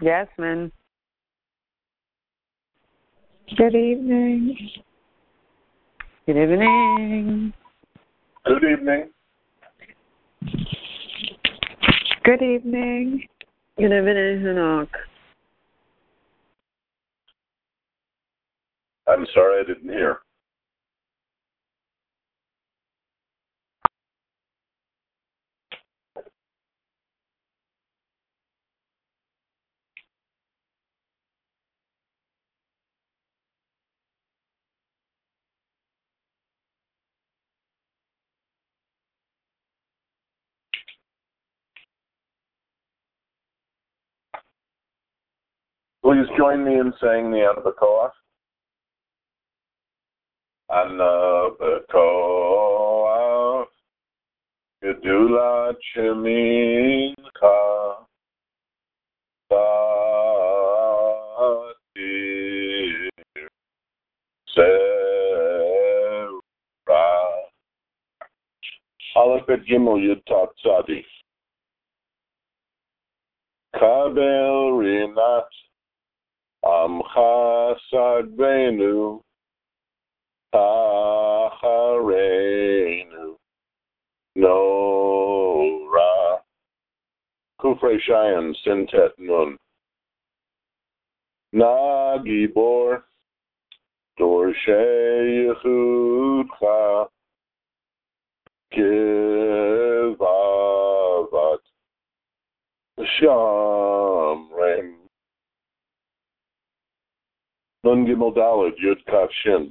Yasmin. Good evening. Good evening. Good evening. Good evening. Good evening, Hanok. I'm sorry I didn't hear. Please join me in saying the Anabakoa. Anabakoa, Gedula Chiminka, Satir, Serah, Aleph et Gimel Yud Tav Tzadi, Kabel Rinat, Amcha Sagbenu, Tachareinu, Nora, Kufrei Shayan, Sintet Nun, Nagibor, Dorshe Yechudcha, Kivavat, Shamrem, Nun Gimel Daled, Yud Kaf Shin,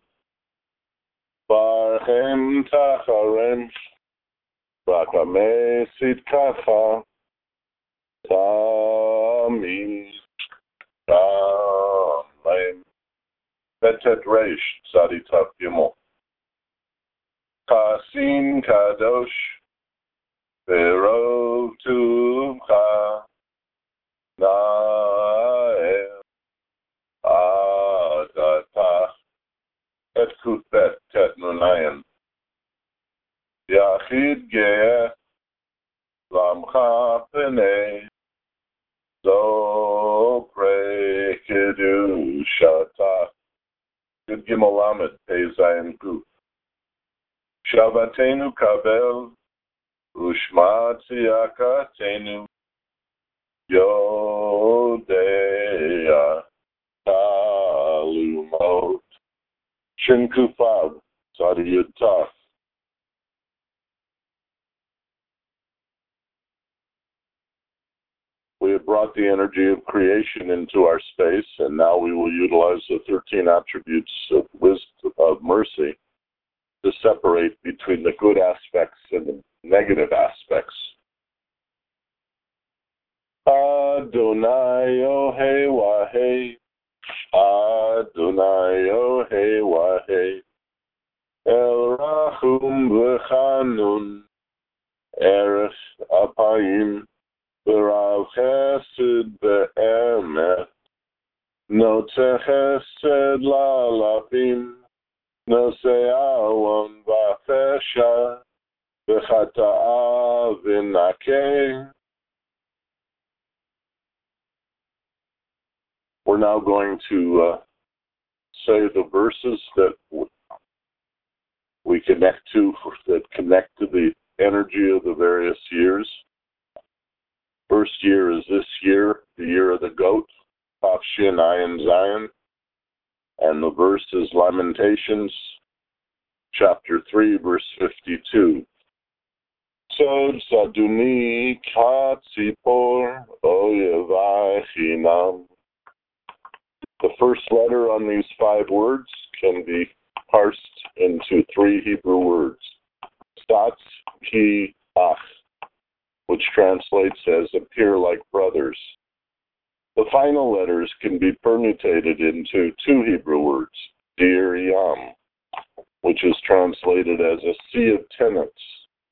Barchem Tacharem, Bakame Sidkacha, Tamid, Tamim, Betet Reish, Sadi Tav Gimel, Kasin Kadosh, Berov Tuvcha, Nael, Adatach, Et Kutbet, Tet Nunayan, Yachid Ge'eh, Lamcha Penei, Zokre Kedushatach, Yud Gimel Lamed, Pei Zayin Kuf, Shabbatenu Kabel, Ushma Tziyakatenu, Yodea Talumot, Shin Kufav, Sadi Yud Tav. We have brought the energy of creation into our space, and now we will utilize the 13 attributes of wisdom, of mercy, to separate between the good aspects and the negative aspects. Adonai Ohei Wahei, Adonai Ohei Wahei, El Rachum V'Chanun, Erech Apayim, V'Rav Chesed Be'emet, Notze Chesed La'alafim, Nose Awon V'Chesha, V'Chata'a V'Nakeh. We're now going to say the verses that we connect to, that connect to the energy of the various years. First year is this year, the year of the goat, Tav Shin Ayin Zayin, and the verse is Lamentations, chapter 3, verse 52. Sod Saduni Katzipor Oyevai Chinam. The first letter on these 5 words can be parsed into 3 Hebrew words. Satz Ki Ach, which translates as appear like brothers. The final letters can be permutated into 2 Hebrew words, Dir Yam, which is translated as a sea of tenants.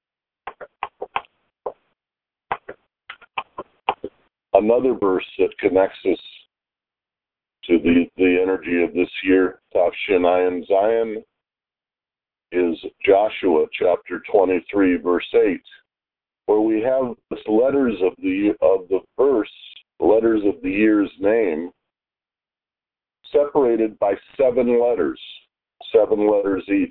Another verse that connects us to the energy of this year, Tav Shin Ayin Zayin, is Joshua chapter 23, verse 8, where we have the letters of the verse, the letters of the year's name, separated by 7 letters each.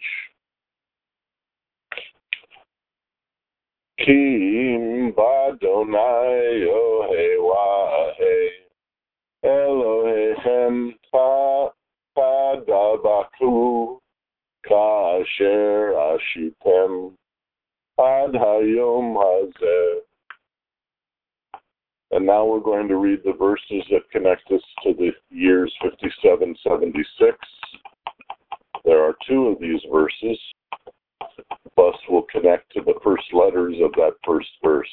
Kim Badonai Yohewahe Elohechem Padabaku Kasher Ashitem Ad Hayom Hazeh. And now we're going to read the verses that connect us to the years 5776. There are 2 of these verses. Thus will connect to the first letters of that first verse.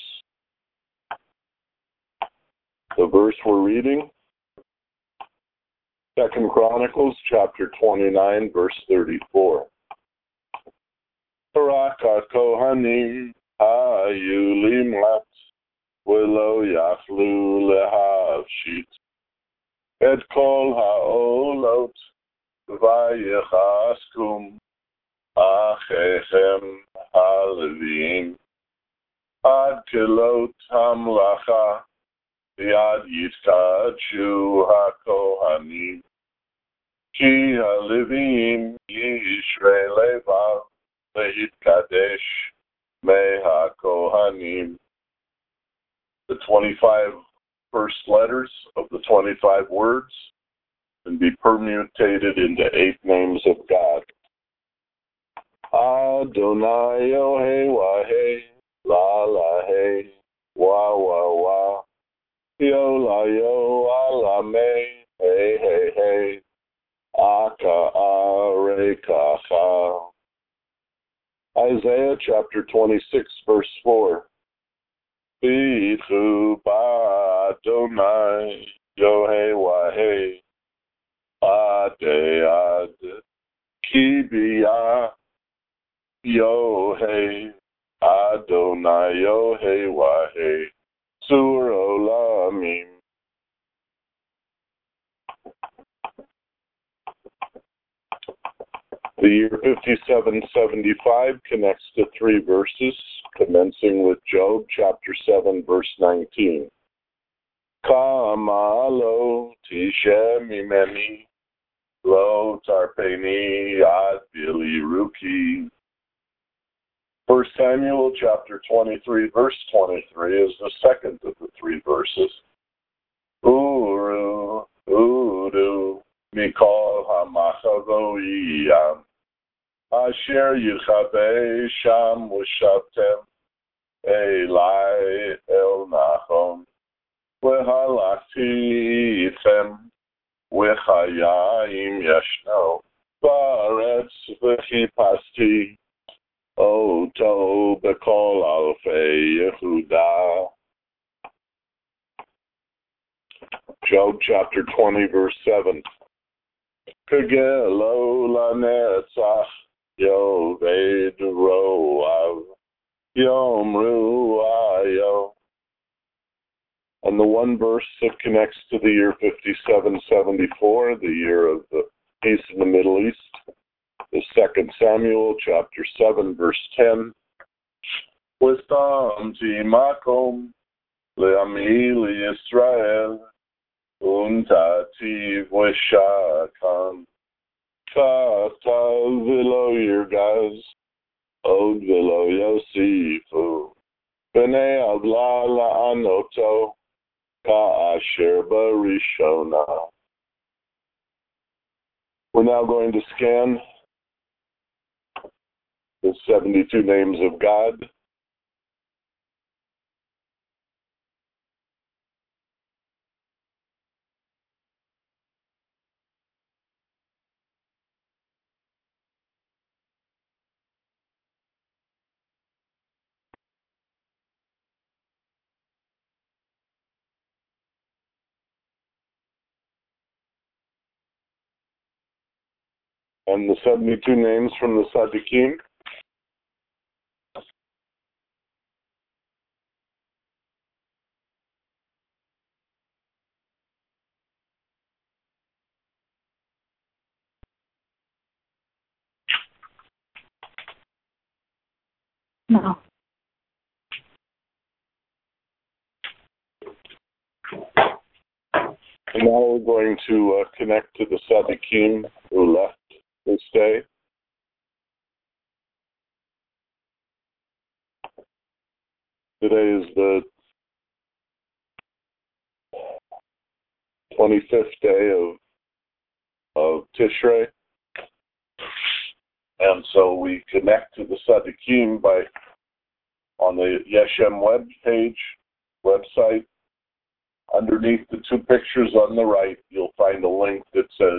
The verse we're reading, 2 Chronicles chapter 29, verse 34. Parakat Kohanim Hayulim Lat Velo Yachlu Lehavshit Et Kol Haolot Vayechaskum Achechem Halevim Ad Kilot Hamlacha Yad Yitkachu HaKohanim Ki Halevim Yishrei Levav Leitkadesh Me HaKohanim. The 25 first letters of the 25 words can be permutated into 8 names of God. Adonai Yohewahe La La He Wa Wa Wa Yo La Yo Ala Me Hey Hey Hey Aka Are Kacha. Isaiah chapter 26 verse 4. Bichu Adonai Yohewahe Ade Ad Kibiyah Yohe Adonai Yohewahe Sur Olamim. The year 5775 connects to 3 verses, commencing with Job chapter 7, verse 19. Kama lo tishem imeni lo tarpeni ad biliruki. 1 Samuel chapter 23, verse 23 is the second of the 3 verses. Uru, Udu, Mikol HaMachavoiyam, Asher Yuchabe Sham Ushavtem, Eli El Nachom, Vehalachti Itchem, Vechayim Yashno, Baaretz Vechipasti, Oto Bekol Alfei Yehuda. Job chapter 20, verse 7. Kegelo lanetzach yoved roav yomru ayo. And the one verse that connects to the year 5774, the year of the peace in the Middle East, is 2 Samuel chapter 7, verse 10. Wistamti makom le'ami li'Yisrael untati v'shakan kata v'lo yirgaz od v'lo yosifu b'nei avla la'anoto ka'asher barishona. We're now going to scan the 72 names of God. And the 72 names from the Tzaddikim. No. And now we're going to connect to the Tzaddikim who left this day. Today is the 25th day of Tishrei. And so we connect to the Tzaddikim on the Yeshem website. Underneath the two pictures on the right, you'll find a link that says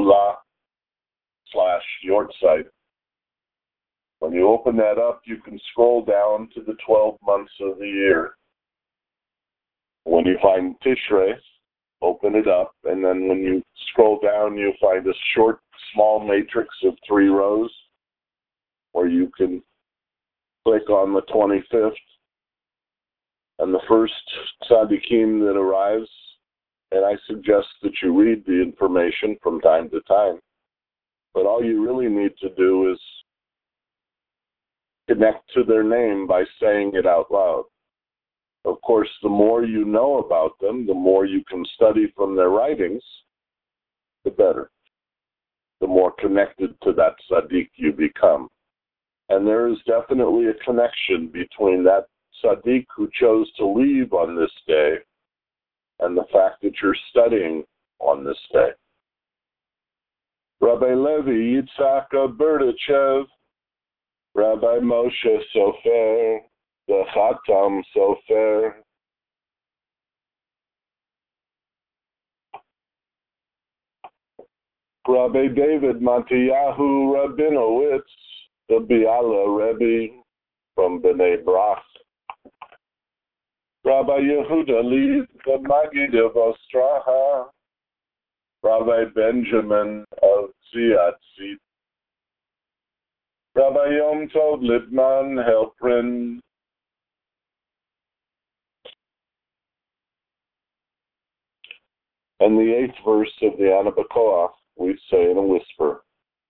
Hilula/Yortzeit. When you open that up, you can scroll down to the 12 months of the year. When you find Tishrei, open it up, and then when you scroll down, you'll find a short, small matrix of 3 rows where you can click on the 25th. And the first tzaddikim that arrives, and I suggest that you read the information from time to time, but all you really need to do is connect to their name by saying it out loud. Of course, the more you know about them, the more you can study from their writings, the better. The more connected to that tzaddik you become. And there is definitely a connection between that tzaddik who chose to leave on this day and the fact that you're studying on this day. Rabbi Levi Yitzhak Berdichev, Rabbi Moshe Sofer, the Chatam Sofer, Rabbi David Mattiyahu Rabinowitz, the Biala Rebbe from Bnei Brach, Rabbi Yehuda Leib, the Maggid of Ostraha, Rabbi Benjamin of Ziatzit, Rabbi Yom Tov Lippman Helprin, and the 8th verse of the Ana B'Koach we say in a whisper.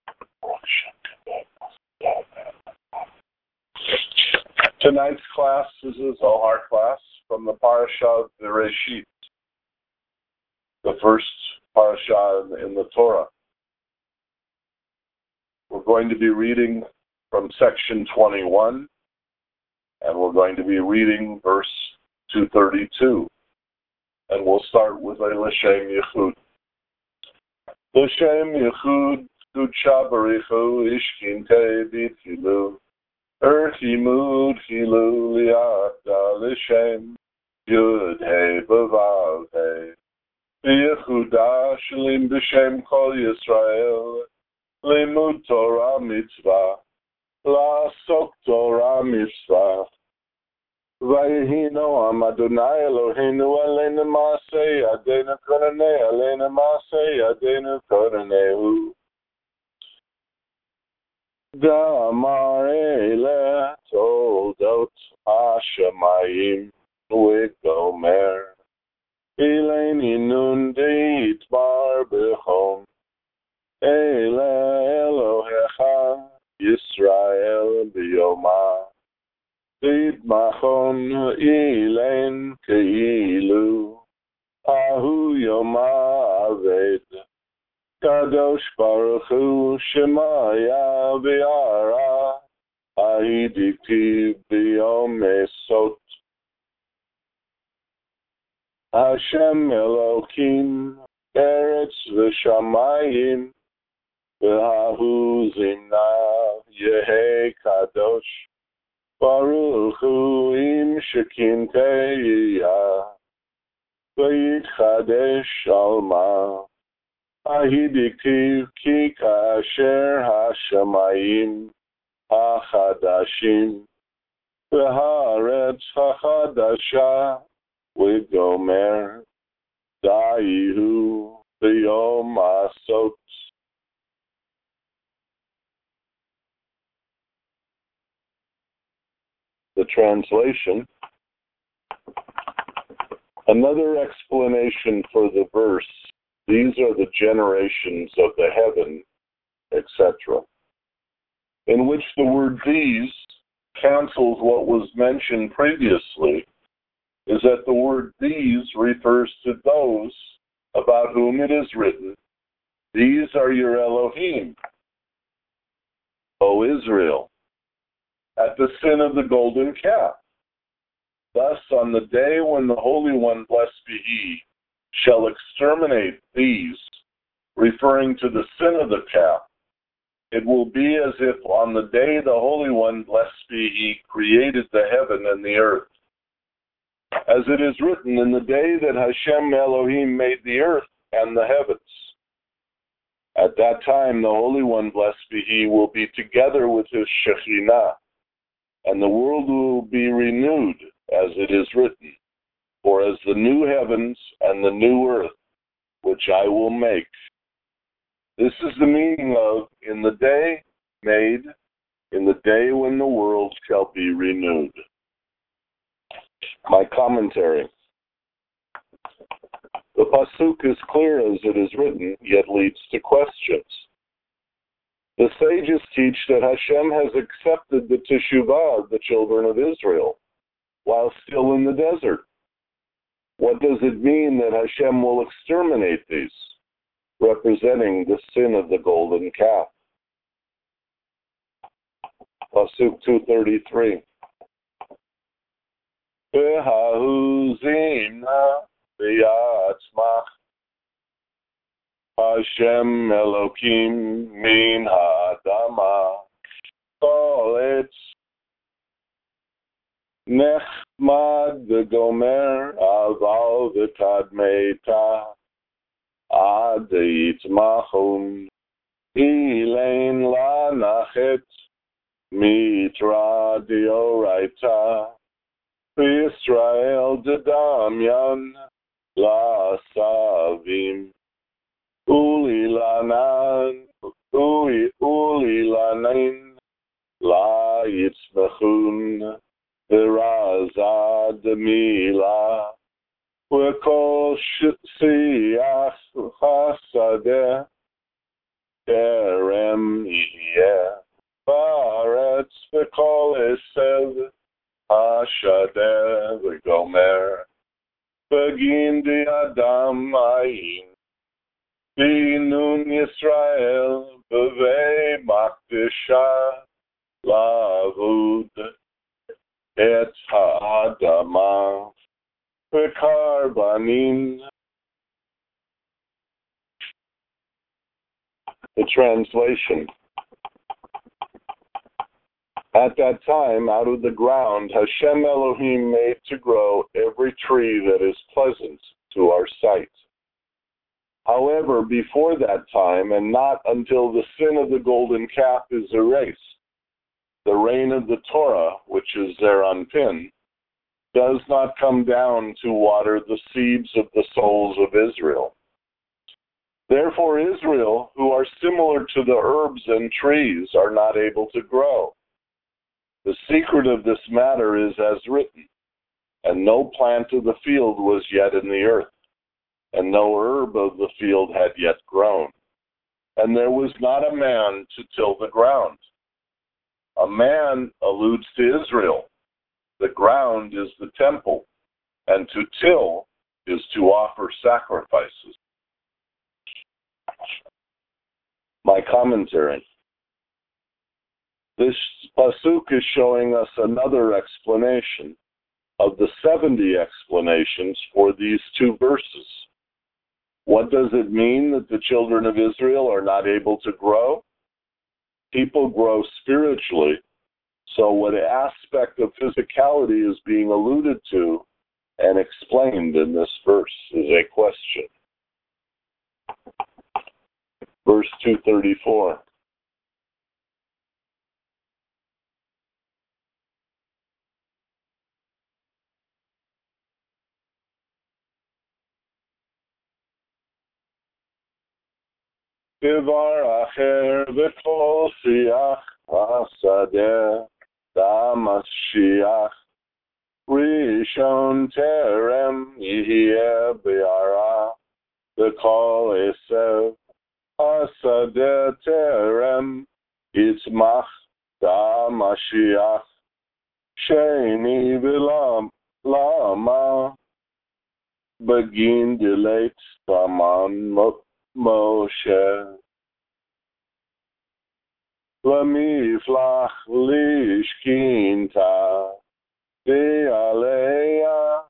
Tonight's class is a Zohar class from the Parashah of Bereshit, the first Parashah in the Torah. We're going to be reading from section 21, and we're going to be reading verse 232. And we'll start with a L'Shem Yichud. L'Shem Yichud, Kudsha Barichu, Ishkinte B'Tchilu, Erchimud Chilu Liata L'Shem, Yud He B'Vav He, B'Yehuda Shalim B'Shem Kol Yisrael, Limud Torah Mitzvah, La'asok Torah Mitzvah, Vayehi Noam Adonai Eloheinu Aleinu Maaseh Yadeinu Koronei Aleinu Maaseh Yadeinu Koronehu. Damar Ele Toldot Hashemayim V'Gomer Eleini Nun Deitbar B'Chom Ele Elohecha Yisrael B'Yoma Machon Ilen Keilu Ahu Yoma Aved Kadosh Baruch Hu Shemaya V'Ara Ahidikti B'Yom Esot Hashem Elokim Eretz V'Shamayim V'Ahu Zimna Yehe Kadosh Baruch Hu im shekinteiya v'yitchadesh alma ahidiktiv ki kasher hashamayim hachadashim v'haaretz hachadasha v'gomer da'ihu b'yom asot. The translation. Another explanation for the verse, these are the generations of the heaven, etc., in which the word these cancels what was mentioned previously, is that the word these refers to those about whom it is written, "These are your Elohim, O Israel," at the sin of the golden calf. Thus, on the day when the Holy One, blessed be He, shall exterminate these, referring to the sin of the calf, it will be as if on the day the Holy One, blessed be He, created the heaven and the earth. As it is written, in the day that Hashem Elohim made the earth and the heavens. At that time, the Holy One, blessed be He, will be together with His Shekhinah, and the world will be renewed, as it is written, for as the new heavens and the new earth, which I will make. This is the meaning of, in the day made, in the day when the world shall be renewed. My commentary. The pasuk is clear as it is written, yet leads to questions. The sages teach that Hashem has accepted the teshuvah of the children of Israel while still in the desert. What does it mean that Hashem will exterminate these, representing the sin of the golden calf? Pasuk 233. V'ha'uzimna v'yatzmach Hashem Elokim min ha'adama kol etz nechmad v'gomer aval v'tadmeita ad yitzmachum ilain lanachet mitra dioraita Israel dedamyan la savim ulilanan la yitzmachun v'razad mila v'kol siyach chasadeh terem yeh ba'aretz v'kol esev Hashadeh v'gomer Begin di Adam ayin Binun Yisrael B'vei Makdisha Lavud Et ha'adama V'karbanin. The translation. At that time, out of the ground, Hashem Elohim made to grow every tree that is pleasant to our sight. However, before that time, and not until the sin of the golden calf is erased, the rain of the Torah, which is Zeranpin, does not come down to water the seeds of the souls of Israel. Therefore, Israel, who are similar to the herbs and trees, are not able to grow. The secret of this matter is as written, and no plant of the field was yet in the earth, and no herb of the field had yet grown, and there was not a man to till the ground. A man alludes to Israel. The ground is the temple, and to till is to offer sacrifices. My commentary. This pasuk is showing us another explanation of the 70 explanations for these two verses. What does it mean that the children of Israel are not able to grow? People grow spiritually, so what aspect of physicality is being alluded to and explained in this verse is a question. Verse 234. דבר אחר וכל שיח השדה המשיח ראשון טרם יהיה ביערה וכל עשב השדה טרם יצמח המשיח שני ולמה begin delayed Saman Moshe. V'miflach lishkinta v'aleya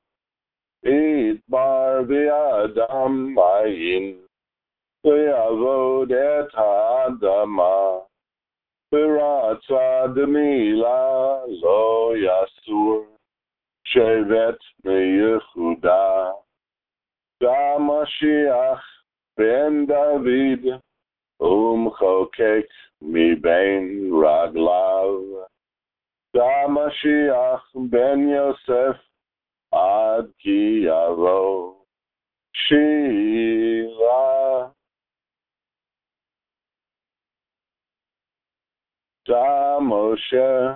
idbar v'adam ayin v'yavod et ha'adama v'ratza d'mila lo yasur shevet meYehuda v'Mashiach ben David umchokek mibein raglav v'Mashiach ben Yosef ad ki yavo Shila da Moshe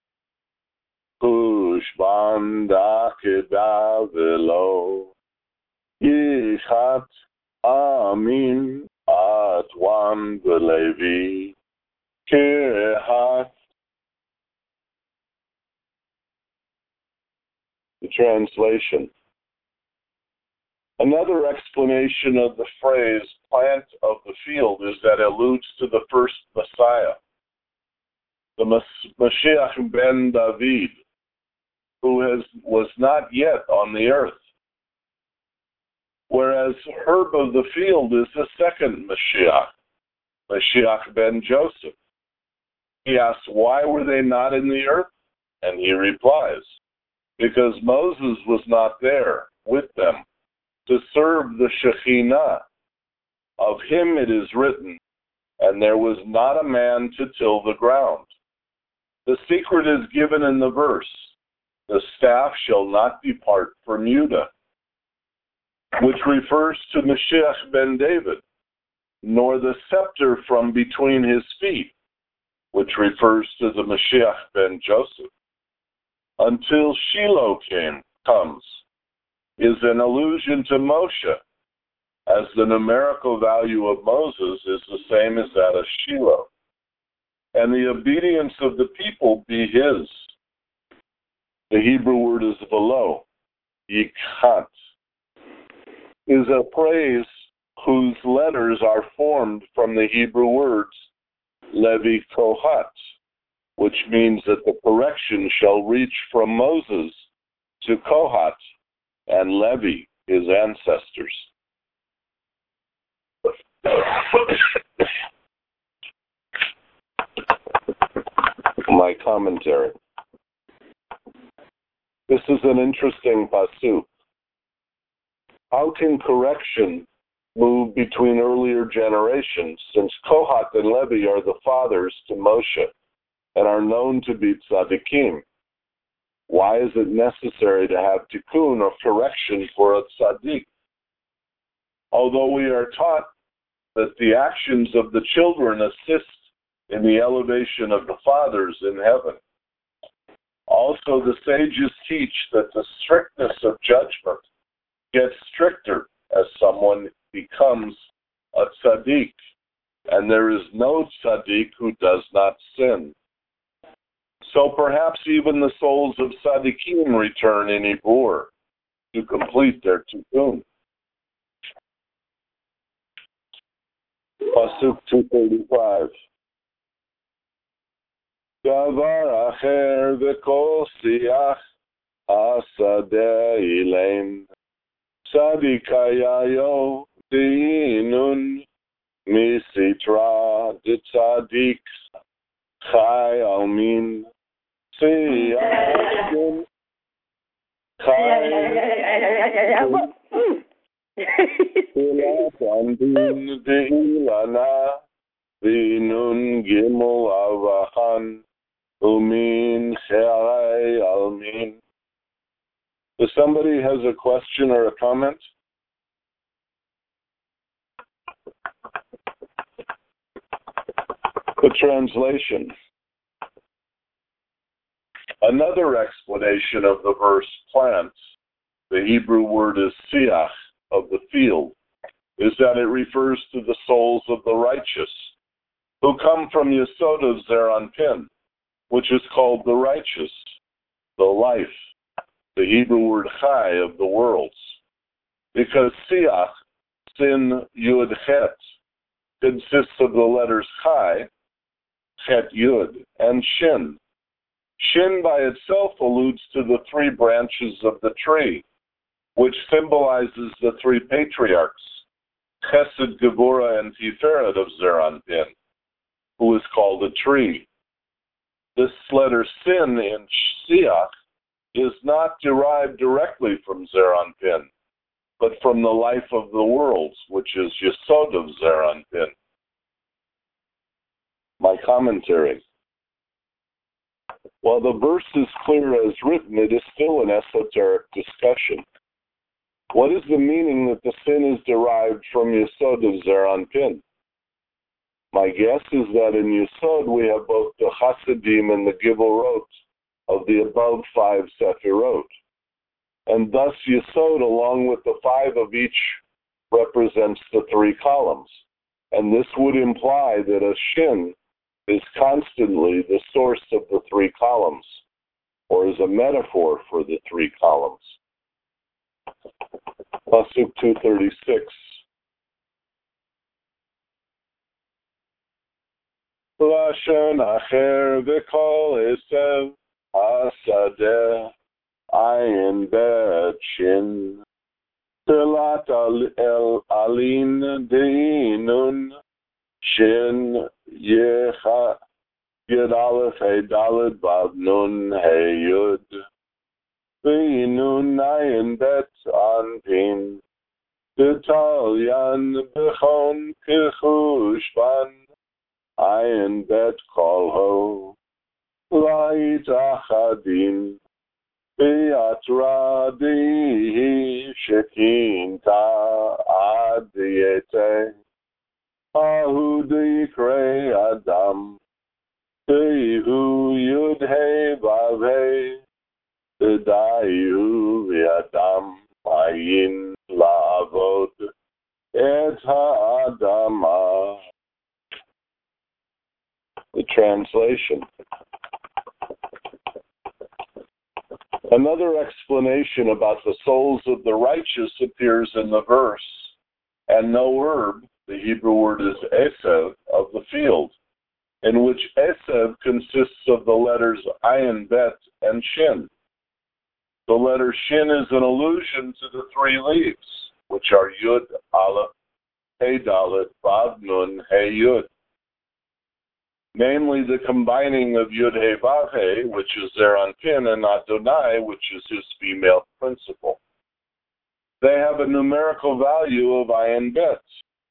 Hushban dakeda velo Yichat Amin Atwan v'Levi Kehat. The translation. Another explanation of the phrase plant of the field is that it alludes to the first Messiah, the Mashiach ben David, who was not yet on the earth. Whereas herb of the field is the second Mashiach, Mashiach ben Joseph. He asks, why were they not in the earth? And he replies, because Moses was not there with them to serve the Shekhinah. Of him it is written, and there was not a man to till the ground. The secret is given in the verse, the staff shall not depart from Judah, which refers to Mashiach ben David, nor the scepter from between his feet, which refers to the Mashiach ben Joseph, until Shiloh comes, is an allusion to Moshe, as the numerical value of Moses is the same as that of Shiloh, and the obedience of the people be his. The Hebrew word is velo, yikhat, is a phrase whose letters are formed from the Hebrew words Levi Kohat, which means that the correction shall reach from Moses to Kohat and Levi, his ancestors. My commentary. This is an interesting pasuk. How can correction move between earlier generations, since Kohat and Levi are the fathers to Moshe and are known to be tzaddikim? Why is it necessary to have tikkun or correction for a tzaddik? Although we are taught that the actions of the children assist in the elevation of the fathers in heaven. Also, the sages teach that the strictness of judgment gets stricter as someone becomes a tzaddik, and there is no tzaddik who does not sin. So perhaps even the souls of tzaddikim return in Ibur to complete their tikkun. Pasuk 235. Davar acher v'kol siach hasadeh ilein tzadikayayo diinun misitra d'tzadik chai almin siyachim chai Andin de'ilana v'nun gimel avahan umin che'arai almin. If somebody has a question or a comment? The translation. Another explanation of the verse plants, the Hebrew word is siach, of the field, is that it refers to the souls of the righteous, who come from Yesod of Zeranpin, which is called the righteous, the life, the Hebrew word chai of the worlds. because Siach, Sin Yud Het, consists of the letters Chai, Het Yud, and Shin. Shin by itself alludes to the three branches of the tree, which symbolizes the three patriarchs, Chesed, Gevurah, and Tiferet of Zeir Anpin, who is called a tree. This letter Sin in Siach is not derived directly from Zeir Anpin, but from the life of the worlds, which is Yesod of Zeir Anpin. My commentary. While the verse is clear as written, it is still an esoteric discussion. What is the meaning that the sin is derived from Yesod of Zeir Anpin? My guess is that in Yesod we have both the Chasidim and the Gevurot of the above 5 Sefirot. And thus Yesod, along with the 5 of each, represents the 3 columns. And this would imply that a Shin is constantly the source of the 3 columns, or is a metaphor for the 3 columns. Pasuk 236. Lashon acher v'kol esev hasadeh ayin bet shin telat el alin deinun shin yecha yud aleph hey daled vav nun hey yud v'inun ayin bet anpin detalyan b'chon kechushban Ayin bet kol ho, lait achadim, biatra dihi shekinta ad diete, ahu dikre adam, dihu yud he vav he, didayu v'adam ayin la'avod et ha'adama. The translation. Another explanation about the souls of the righteous appears in the verse, and no herb, the Hebrew word is esev, of the field, in which esev consists of the letters ayin, bet, and shin. The letter shin is an allusion to the 3 leaves, which are yud, aleph, hey dalet, vav nun, hey yud. Namely, the combining of Yud He Vav He, which is Zeir Anpin, and Adonai, which is his female principle. They have a numerical value of ayin bet,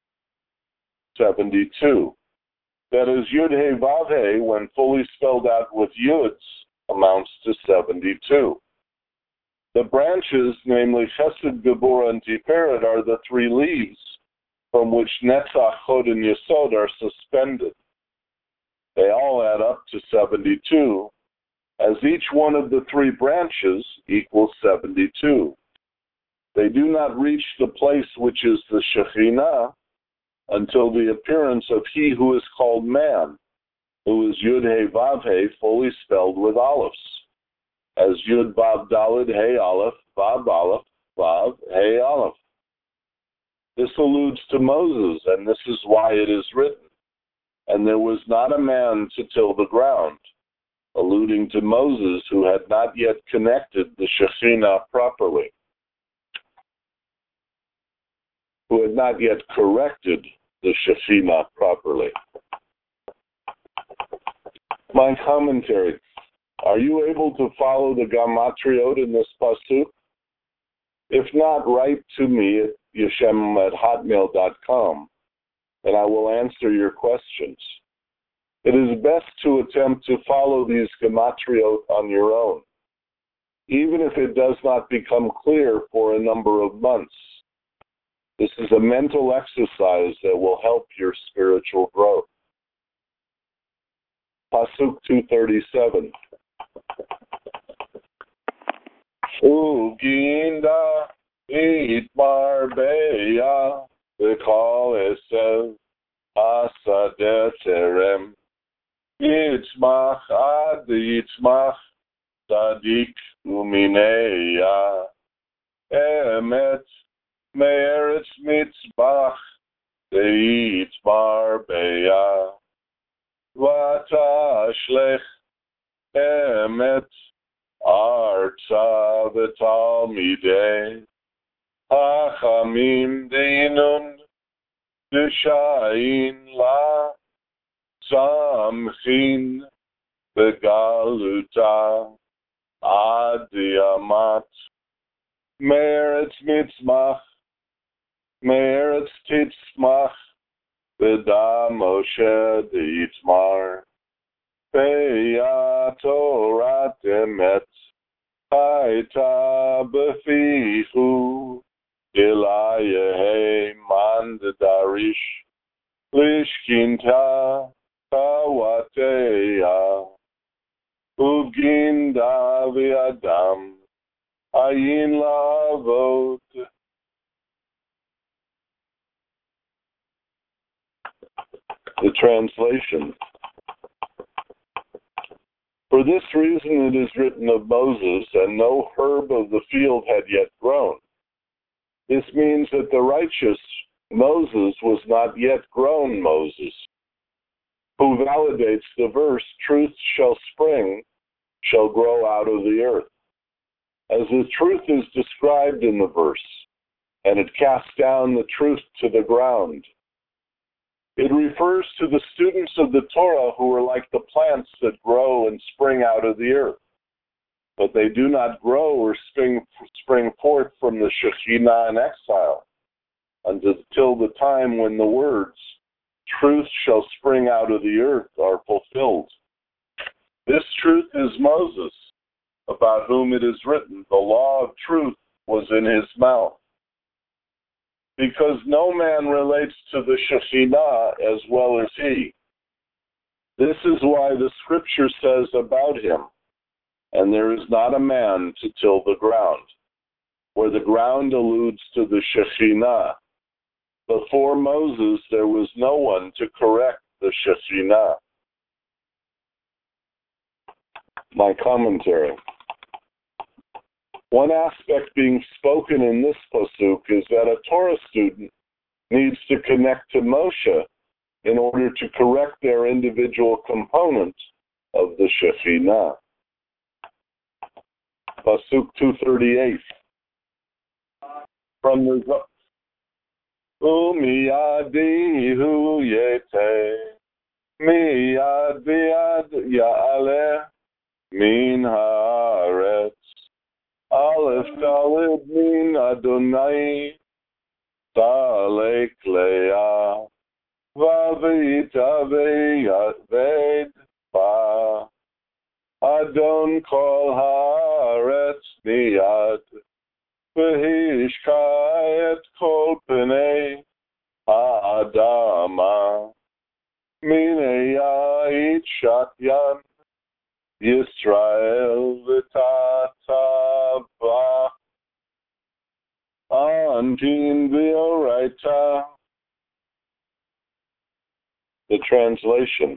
72. That is, Yud He Vav He, when fully spelled out with Yuds, amounts to 72. The branches, namely Chesed, Gevurah, and Tiferet, are the 3 leaves from which Netzach, Chod, and Yesod are suspended. They all add up to 72, as each one of the 3 branches equals 72. They do not reach the place which is the Shekhinah until the appearance of he who is called man, who is Yud He Vav He, fully spelled with olives, as Yud Vav Daled He Aleph, Vav Aleph, Vav He Aleph. This alludes to Moses, and this is why it is written, and there was not a man to till the ground, alluding to Moses, who had not yet connected the Shekhinah properly, who had not yet corrected the Shekhinah properly. My commentary. Are you able to follow the Gematriot in this pasuk? If not, write to me at yeshem@hotmail.com, and I will answer your questions. It is best to attempt to follow these Gematriot on your own, even if it does not become clear for a number of months. This is a mental exercise that will help your spiritual growth. Pasuk 237. Uginda itmar beya v'kol esev hasadeh terem yitzmach ad yitzmach tzadik umineya emet Me'eretz mitzbach de'itmar be'ah v'tashlech emet arza v'talmidei hachamim deinun d'shayin la samchin begaluta ad yamat me'eretz mitzmach me'eretz titzmach v'da Moshe d'itmar be'ya Torat emet hayta b'fichu Ilayehe man darish lishkinta kawateya uginda v'adam ayin lavot. The translation. For this reason it is written of Moses, and no herb of the field had yet grown. This means that the righteous Moses was not yet grown Moses, who validates the verse, truth shall spring, shall grow out of the earth. As the truth is described in the verse, and it casts down the truth to the ground. It refers to the students of the Torah who are like the plants that grow and spring out of the earth. But they do not grow or spring forth from the Shekhinah in exile until the time when the words, truth shall spring out of the earth, are fulfilled. This truth is Moses, about whom it is written, the law of truth was in his mouth. Because no man relates to the Shekhinah as well as he. This is why the scripture says about him, and there is not a man to till the ground, where the ground alludes to the Shekhinah. Before Moses, there was no one to correct the Shekhinah. My commentary. One aspect being spoken in this pasuk is that a Torah student needs to connect to Moshe in order to correct their individual components of the Shekhinah. Pasuk 238. From the Umiyadi hu yete miyad biyad ya'aleh min haaretz Aleph Daled min Adonai Talek Leah Vavita Veyad Ba Adon Kol Haaretz Miyad V'hishka et Kol Pnei Ha'adama Minei Ya'it Shatyan Yisrael v'tatava antin v'oraita. The translation.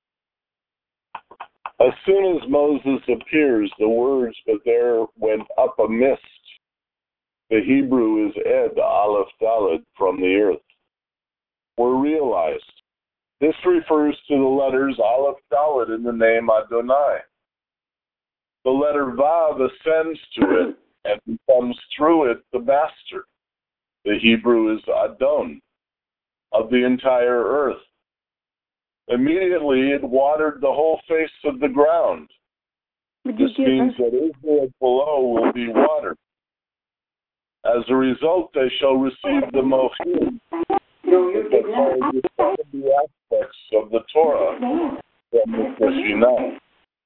As soon as Moses appears, the words, but there went up a mist. The Hebrew is Ed, Aleph Daled, from the earth, were realized. This refers to the letters Aleph Daled in the name Adonai. The letter Vav ascends to it and becomes through it the master. The Hebrew is Adon, of the entire earth. Immediately it watered the whole face of the ground. This means that Israel below will be watered. As a result, they shall receive the Mochim, the 70 aspects of the Torah from the Shekhinah.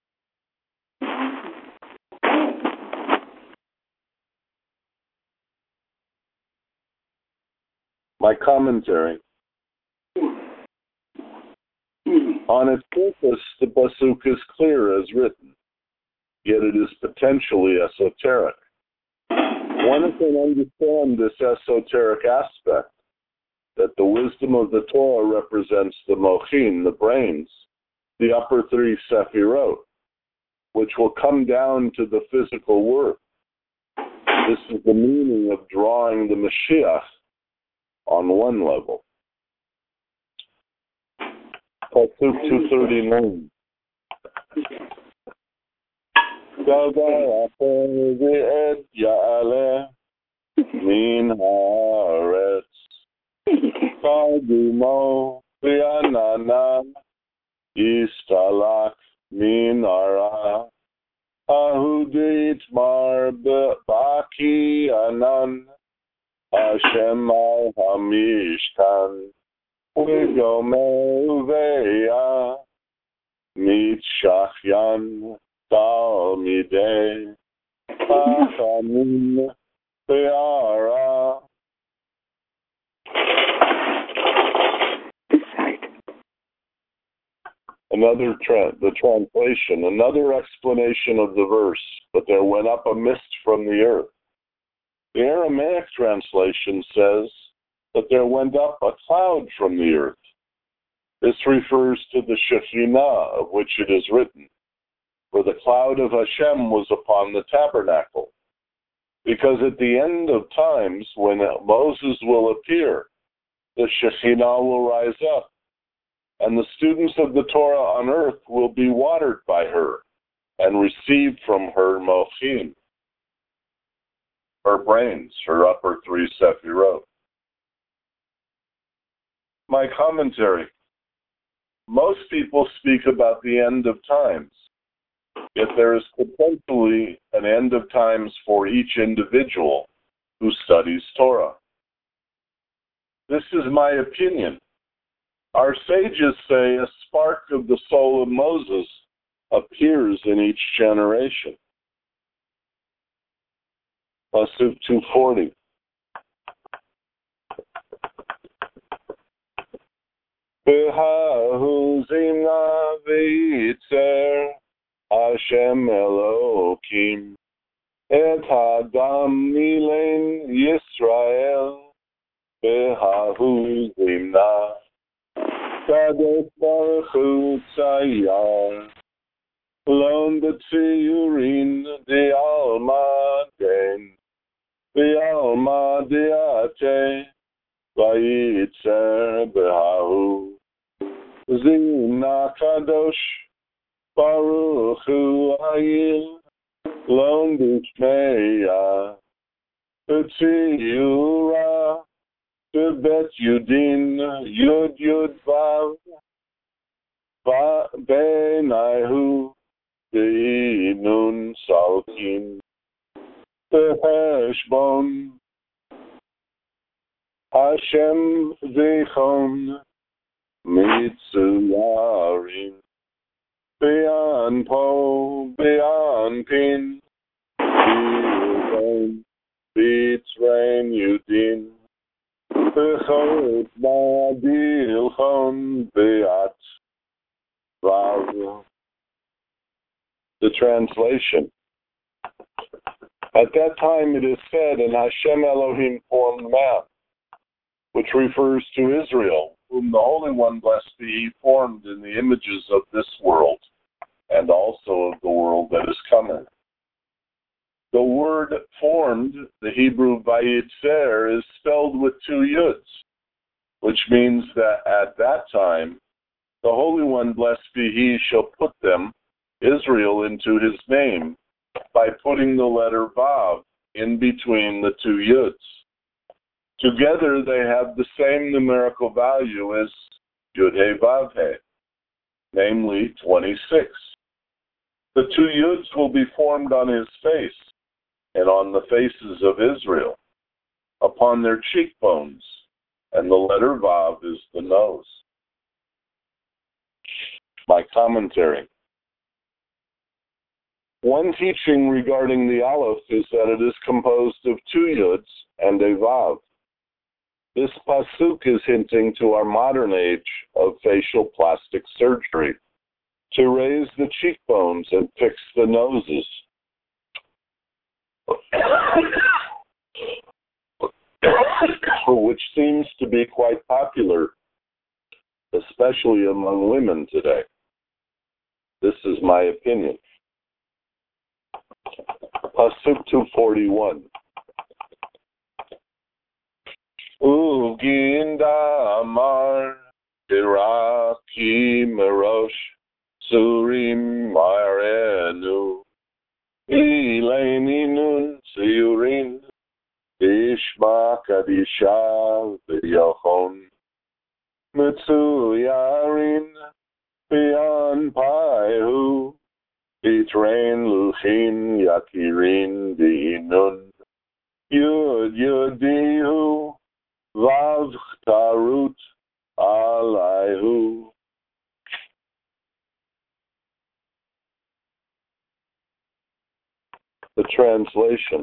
My commentary. On its surface, the pasuk is clear as written, yet it is potentially esoteric. One can understand this esoteric aspect, that the wisdom of the Torah represents the mochin, the brains, the upper three sephirot, which will come down to the physical world. This is the meaning of drawing the Mashiach on one level. Pasuk 239. Ya'aleh min haaretz kadumo v'anana yistalak min ara ahudit mar baki anan Hashem al hamishkan v'gomer ve'ya mitshachyan talmidei hachamim ve'ara. The translation, another explanation of the verse, but there went up a mist from the earth. The Aramaic translation says that there went up a cloud from the earth. This refers to the Shekhinah, of which it is written, for the cloud of Hashem was upon the tabernacle. Because at the end of times, when Moses will appear, the Shekhinah will rise up, and the students of the Torah on earth will be watered by her and receive from her mochim, her brains, her upper three sephirot. My commentary. Most people speak about the end of times, yet there is potentially an end of times for each individual who studies Torah. This is my opinion. Our sages say a spark of the soul of Moses appears in each generation. Pasuk 240. V'hahu zimna v'yitzer Hashem Elokim et hadam milen Yisrael v'hahu zimna Kadosh Baruch Hu Tzayar Lom b'tziyurin D'alma den D'alma de'ate V'yitzer b'hahu Zimna Kadosh Baruch Hu Ayil Lom b'shmeya B'tziyura Bet Yudin Yud Yud Vav Benahu Nun Salkin Beheshbon Hashem Zichon Mitzuyarim Be'an Po Be'an Pin B'Yudin B'Tzrein Yudin The translation. At that time it is said, and Hashem Elohim formed man, which refers to Israel, whom the Holy One, blessed be He, formed in the images of this world, and also of the world that is coming. The word formed, the Hebrew vayitzer, is spelled with two yuds, which means that at that time, the Holy One, blessed be He, shall put them, Israel, into His name by putting the letter Vav in between the two yuds. Together they have the same numerical value as Yud-He Vav-He, namely 26. The two yuds will be formed on His face and on the faces of Israel, upon their cheekbones, and the letter Vav is the nose. My commentary. One teaching regarding the Aleph is that it is composed of two yuds and a Vav. This pasuk is hinting to our modern age of facial plastic surgery to raise the cheekbones and fix the noses. Which seems to be quite popular, especially among women today. This is my opinion. Pasuk 241. Uginda Amar Iraki Merosh Surim Marenu Ileni Nun Siurin Ishma Kadisha V'Yochon Mitsuyarin Bian Paihu Itrain Luchin Yakirin Dinun Yud Yudihu Vav Tarut Alaihu. The translation.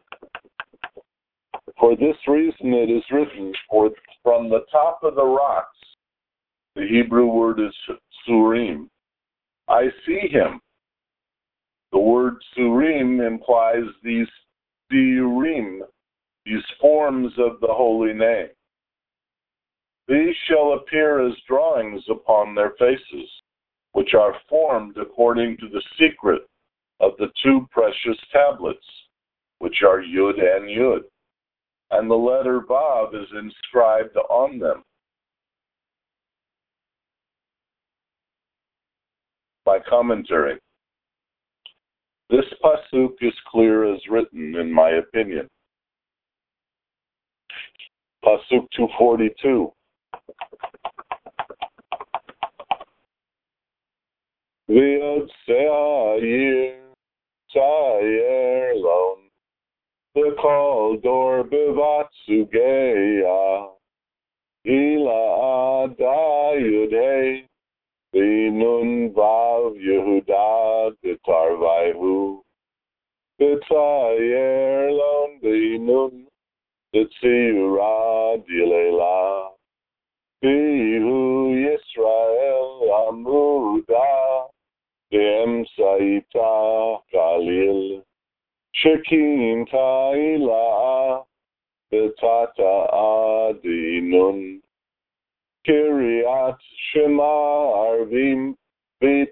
For this reason it is written, for from the top of the rocks, the Hebrew word is Surim. I see him. The word Surim implies these Diurim, these forms of the holy name. These shall appear as drawings upon their faces, which are formed according to the secret of the two precious tablets, which are Yud and Yud, and the letter Vav is inscribed on them. My commentary. This pasuk is clear as written, in my opinion. Pasuk 242. V'yotzei Tzayer Lon V'kol Dor B'vatsugeya Ila Ada Yudhei V'nun Vav Yehuda V'tarvaihu V'tzayer Lon V'nun V'tziura Dilela V'hu Yisrael Amuda Dem Saita Khalil Shekin Taila Betata Adinun Kiryat Shema Arvim Bit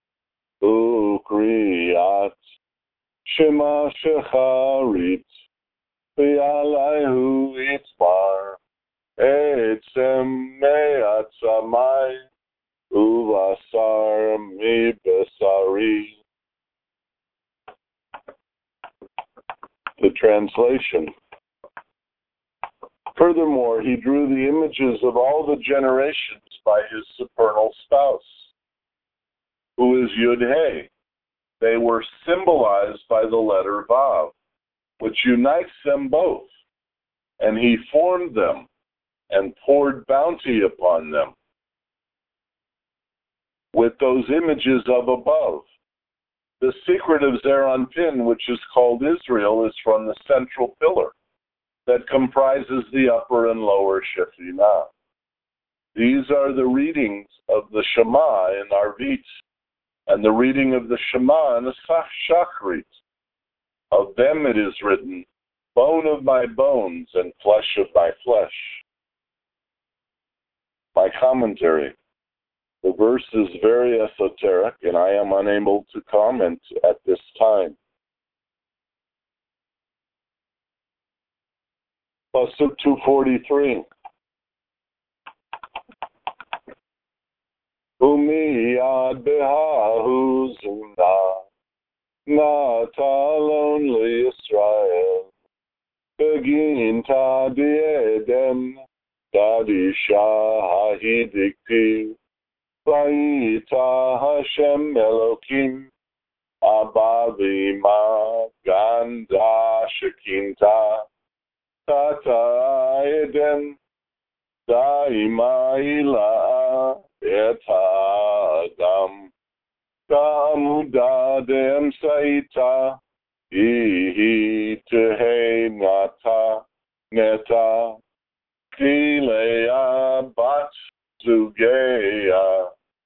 Ukriyat Shema Shecharit V'alayhu Itmar Etzem Me'at Samai Uvasar mi besari. The translation. Furthermore, he drew the images of all the generations by his supernal spouse, who is Yud-Hey. They were symbolized by the letter Vav, which unites them both, and he formed them and poured bounty upon them with those images of above. The secret of Zeranpin, which is called Israel, is from the central pillar that comprises the upper and lower Shekhinah. These are the readings of the Shema in Arvit, and the reading of the Shema in the Shachrit. Of them it is written, bone of my bones and flesh of my flesh. My commentary. The verse is very esoteric, and I am unable to comment at this time. Pasuk 243. Umi yad behahu zuna, natalon li-Yisrael, begin ta di'edem, dadisha hahidikti, Vayita Hashem Elokim Abba V'Ima Ganda Shekinta Tata Eden Daima Ila Et Adam Kamuda Dem Saita Ihi Tehei Nata Neta Kilea Bat Zugeya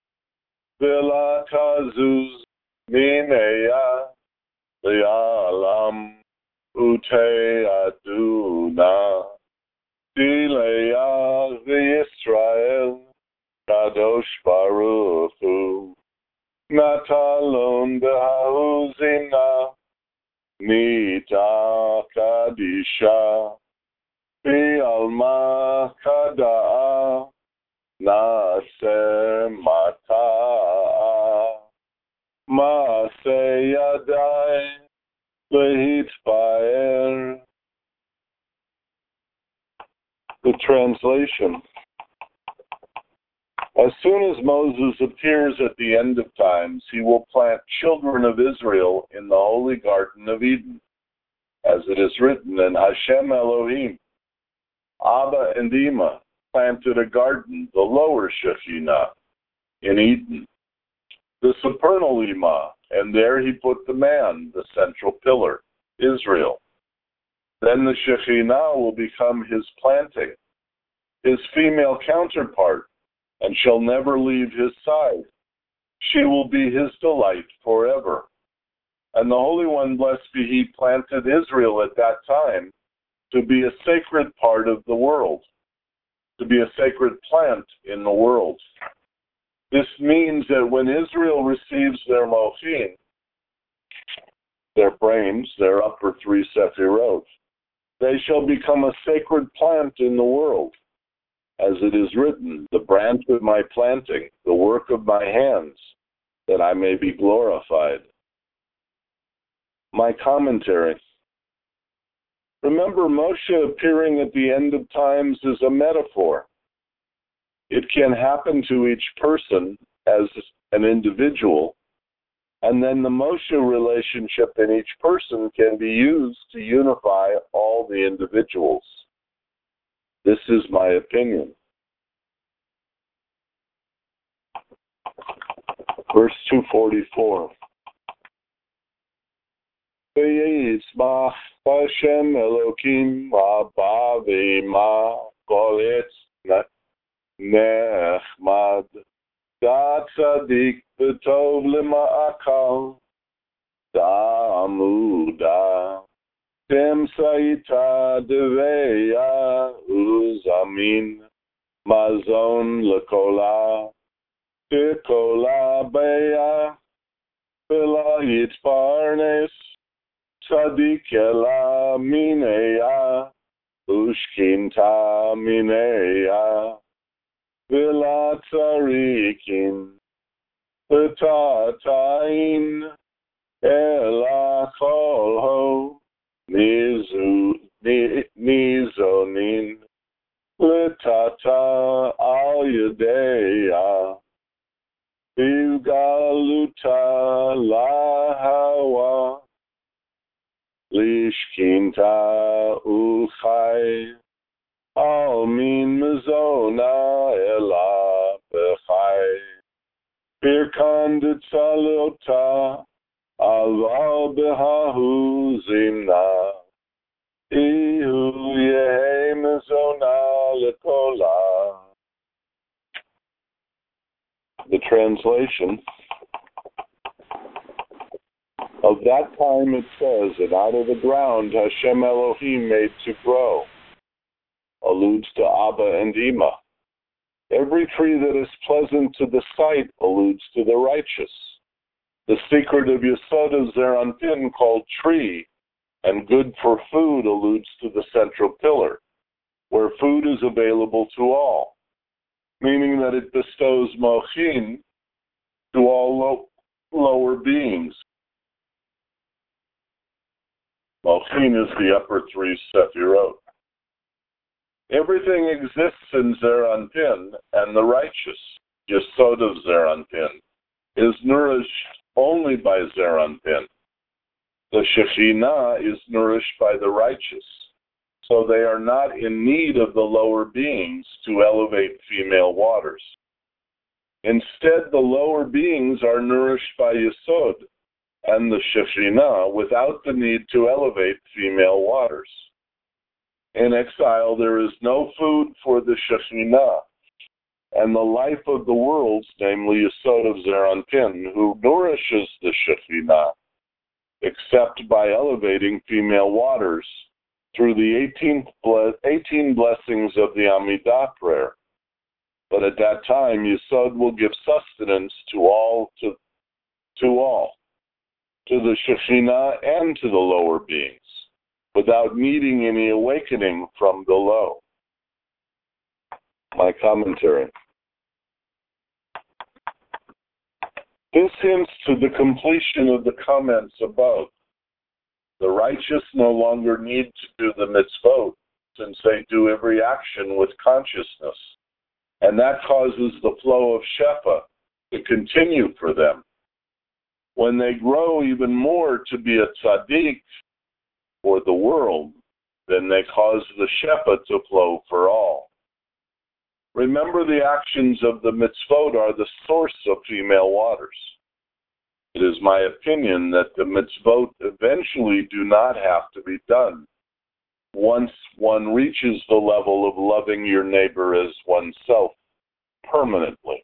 Vilatazuz Mineya Lialam Ute Aduna Dileya V'Yisrael Kadosh Baruch Hu Natalon Behahuzina Nita Kadisha Bi'alma kada'a na'aseh mata'a ma'aseh yadai lehitpa'er. The translation. As soon as Moses appears at the end of times, he will plant children of Israel in the holy garden of Eden, as it is written, and Hashem Elohim, Abba and Ima, planted a garden, the lower Shekhinah, in Eden, the supernal Ima, and there he put the man, the central pillar, Israel. Then the Shekhinah will become his planting, his female counterpart, and shall never leave his side. She will be his delight forever. And the Holy One, blessed be he, planted Israel at that time to be a sacred part of the world, to be a sacred plant in the world. This means that when Israel receives their mochin, their brains, their upper three sephirot, they shall become a sacred plant in the world. As it is written, the branch of my planting, the work of my hands, that I may be glorified. My commentary. Remember, Moshe appearing at the end of times is a metaphor. It can happen to each person as an individual, and then the Moshe relationship in each person can be used to unify all the individuals. This is my opinion. Verse 244. V'yitzmach Hashem Elokim haba v'ima kol etz nechmad da tzadik v'tov lema'akal da amuda Temsaita deveya uzamin mazon lekola tekola beya vela yitparnes tzadikela mineya ushkinta mineya vela tzarikin v'tatain ela kolho Nizonin Litata al Yudea Ivgaluta Lahawa Lishkinta Uchai Almin Mizona Ela Bechai Birkandit Salota Aval behahu zimna, ihu yehe mezona lekola. The translation. Of that time it says, and out of the ground Hashem Elohim made to grow, alludes to Abba and Ima. Every tree that is pleasant to the sight alludes to the righteous. The secret of Yesod of Zeranpin, called tree, and good for food, alludes to the central pillar, where food is available to all, meaning that it bestows mochin to all lower beings. Mochin is the upper three sephirot. Everything exists in Zeranpin, and the righteous, Yesod of Zeranpin, is nourished only by Zeranpin. The Shekhinah is nourished by the righteous, so they are not in need of the lower beings to elevate female waters. Instead, the lower beings are nourished by Yesod and the Shekhinah without the need to elevate female waters. In exile, there is no food for the Shekhinah, and the life of the worlds, namely Yesod of Zeranpin, who nourishes the Shekhinah, except by elevating female waters through the 18 blessings of the Amidah prayer. But at that time, Yesod will give sustenance to all, to the Shekhinah and to the lower beings. without needing any awakening from below. My commentary. This hints to the completion of the comments above. The righteous no longer need to do the mitzvot, since they do every action with consciousness, and that causes the flow of Shefa to continue for them. When they grow even more to be a tzaddik for the world, then they cause the Shefa to flow for all. Remember, the actions of the mitzvot are the source of female waters. It is my opinion that the mitzvot eventually do not have to be done once one reaches the level of loving your neighbor as oneself permanently.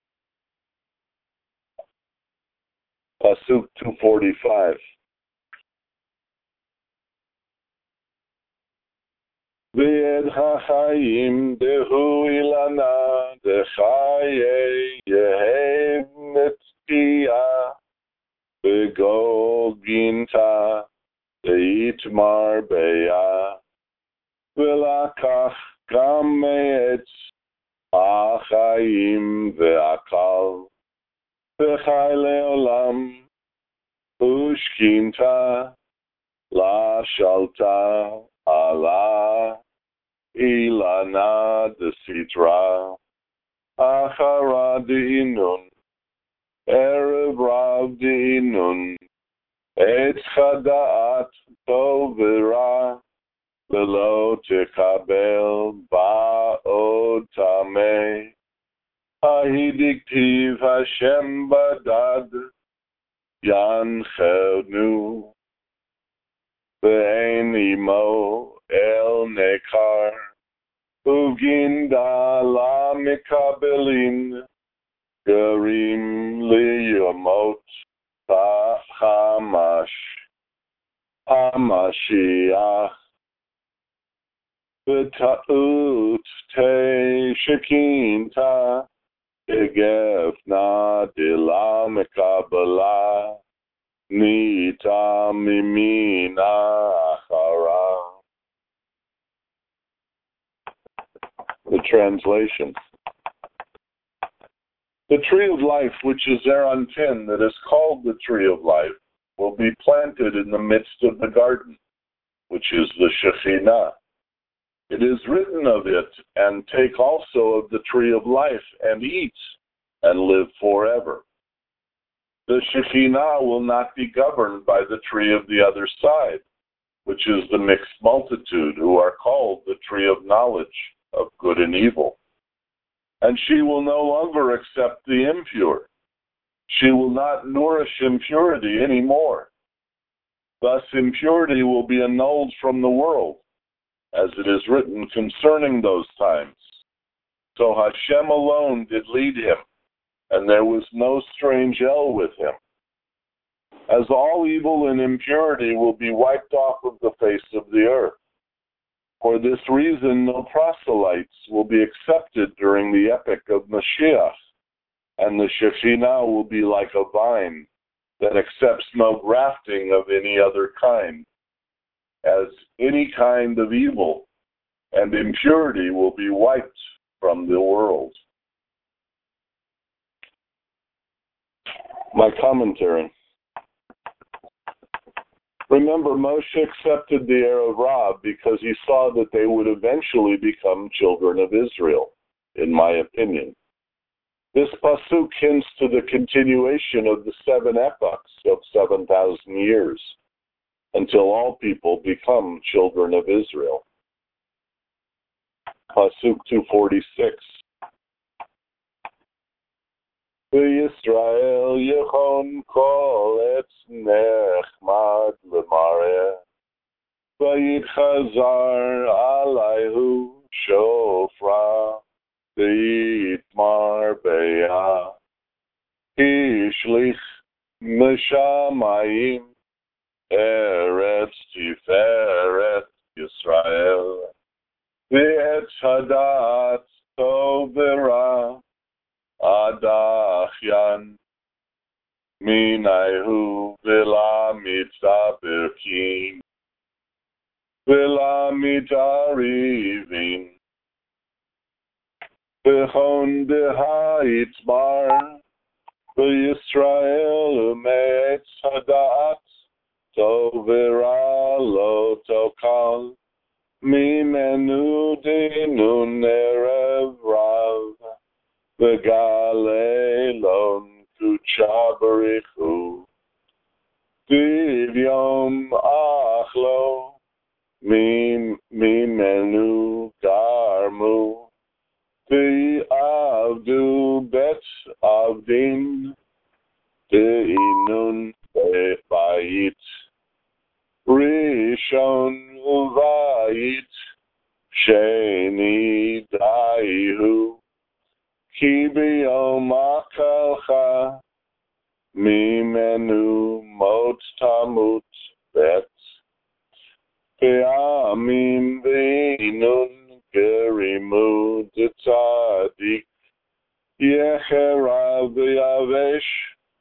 Pasuk 245. V'ed ha'chayim dehu ilana dechaye yehem netzkiya v'gol ginta deitmar beya v'lakach gam me'etz ha'chayim ve'akal v'chai le'olam ushkinta la shalta ala ilana de sitra achara de inun erev rav de inun etz chadaat tovera velo tekabel ba'od tameh ha'hidiktiv Hashem badad yanchenu ve'en imo el nekar uginda la mikabelin gerim liyamot hamash hamashiach v'ta'ut te shekinta egefna dila mikabela Nita mimina achara. The translation. The tree of life, which is Zeranpin, that is called the tree of life, will be planted in the midst of the garden, which is the Shekhinah. It is written of it, and take also of the tree of life, and eat, and live forever. The Shekhinah will not be governed by the tree of the other side, which is the mixed multitude, who are called the tree of knowledge of good and evil. And she will no longer accept the impure. She will not nourish impurity anymore. Thus impurity will be annulled from the world, as it is written concerning those times. So Hashem alone did lead him, and there was no strange el with him. As all evil and impurity will be wiped off of the face of the earth. For this reason, no proselytes will be accepted during the epoch of Mashiach, and the Shekhinah will be like a vine that accepts no grafting of any other kind, as any kind of evil and impurity will be wiped from the world. My commentary. Remember, Moshe accepted the Erev Rav because he saw that they would eventually become children of Israel, in my opinion. This pasuk hints to the continuation of the 7 epochs of 7,000 years, until all people become children of Israel. Pasuk 246. V'Yisrael yechon kol etz nechmad l'mareh v'yitchazar alayhu shofra v'yitmar beya ishlich m'shamayim eretz tiferet Yisrael v'etz hadat tov v'ra Adachyan Minaihu Vila Mitzah Birkin. V'la mitarivin. V'chon deha'itzbar. V'Yisrael u'me'etz hada'at. Tovera lo tokal. Mimenu dinun erev rav. V'galelon kuchabarichu. Divyom achlo. Mimenu garmu. V'avdu bet avdin. V'inun beit. Rishon uvayit. Sheni daihu. Ki biyom akalcha. Mimenu mot tamut bet. Ve'amim ve'inun gerimu d'tzadik. Yecherav v'yavesh.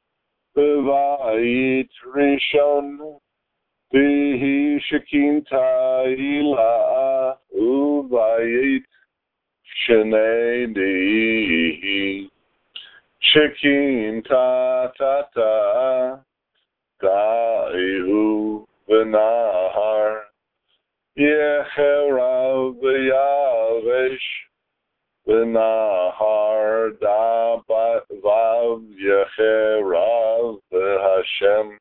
V'vayit rishon. V'hi shekinta ila'a. Uvayit shenei Shekinta tata. Ga'ihu v'nahar. Yecherav v'yavesh. V'nahar da vav Yecherav v'Hashem.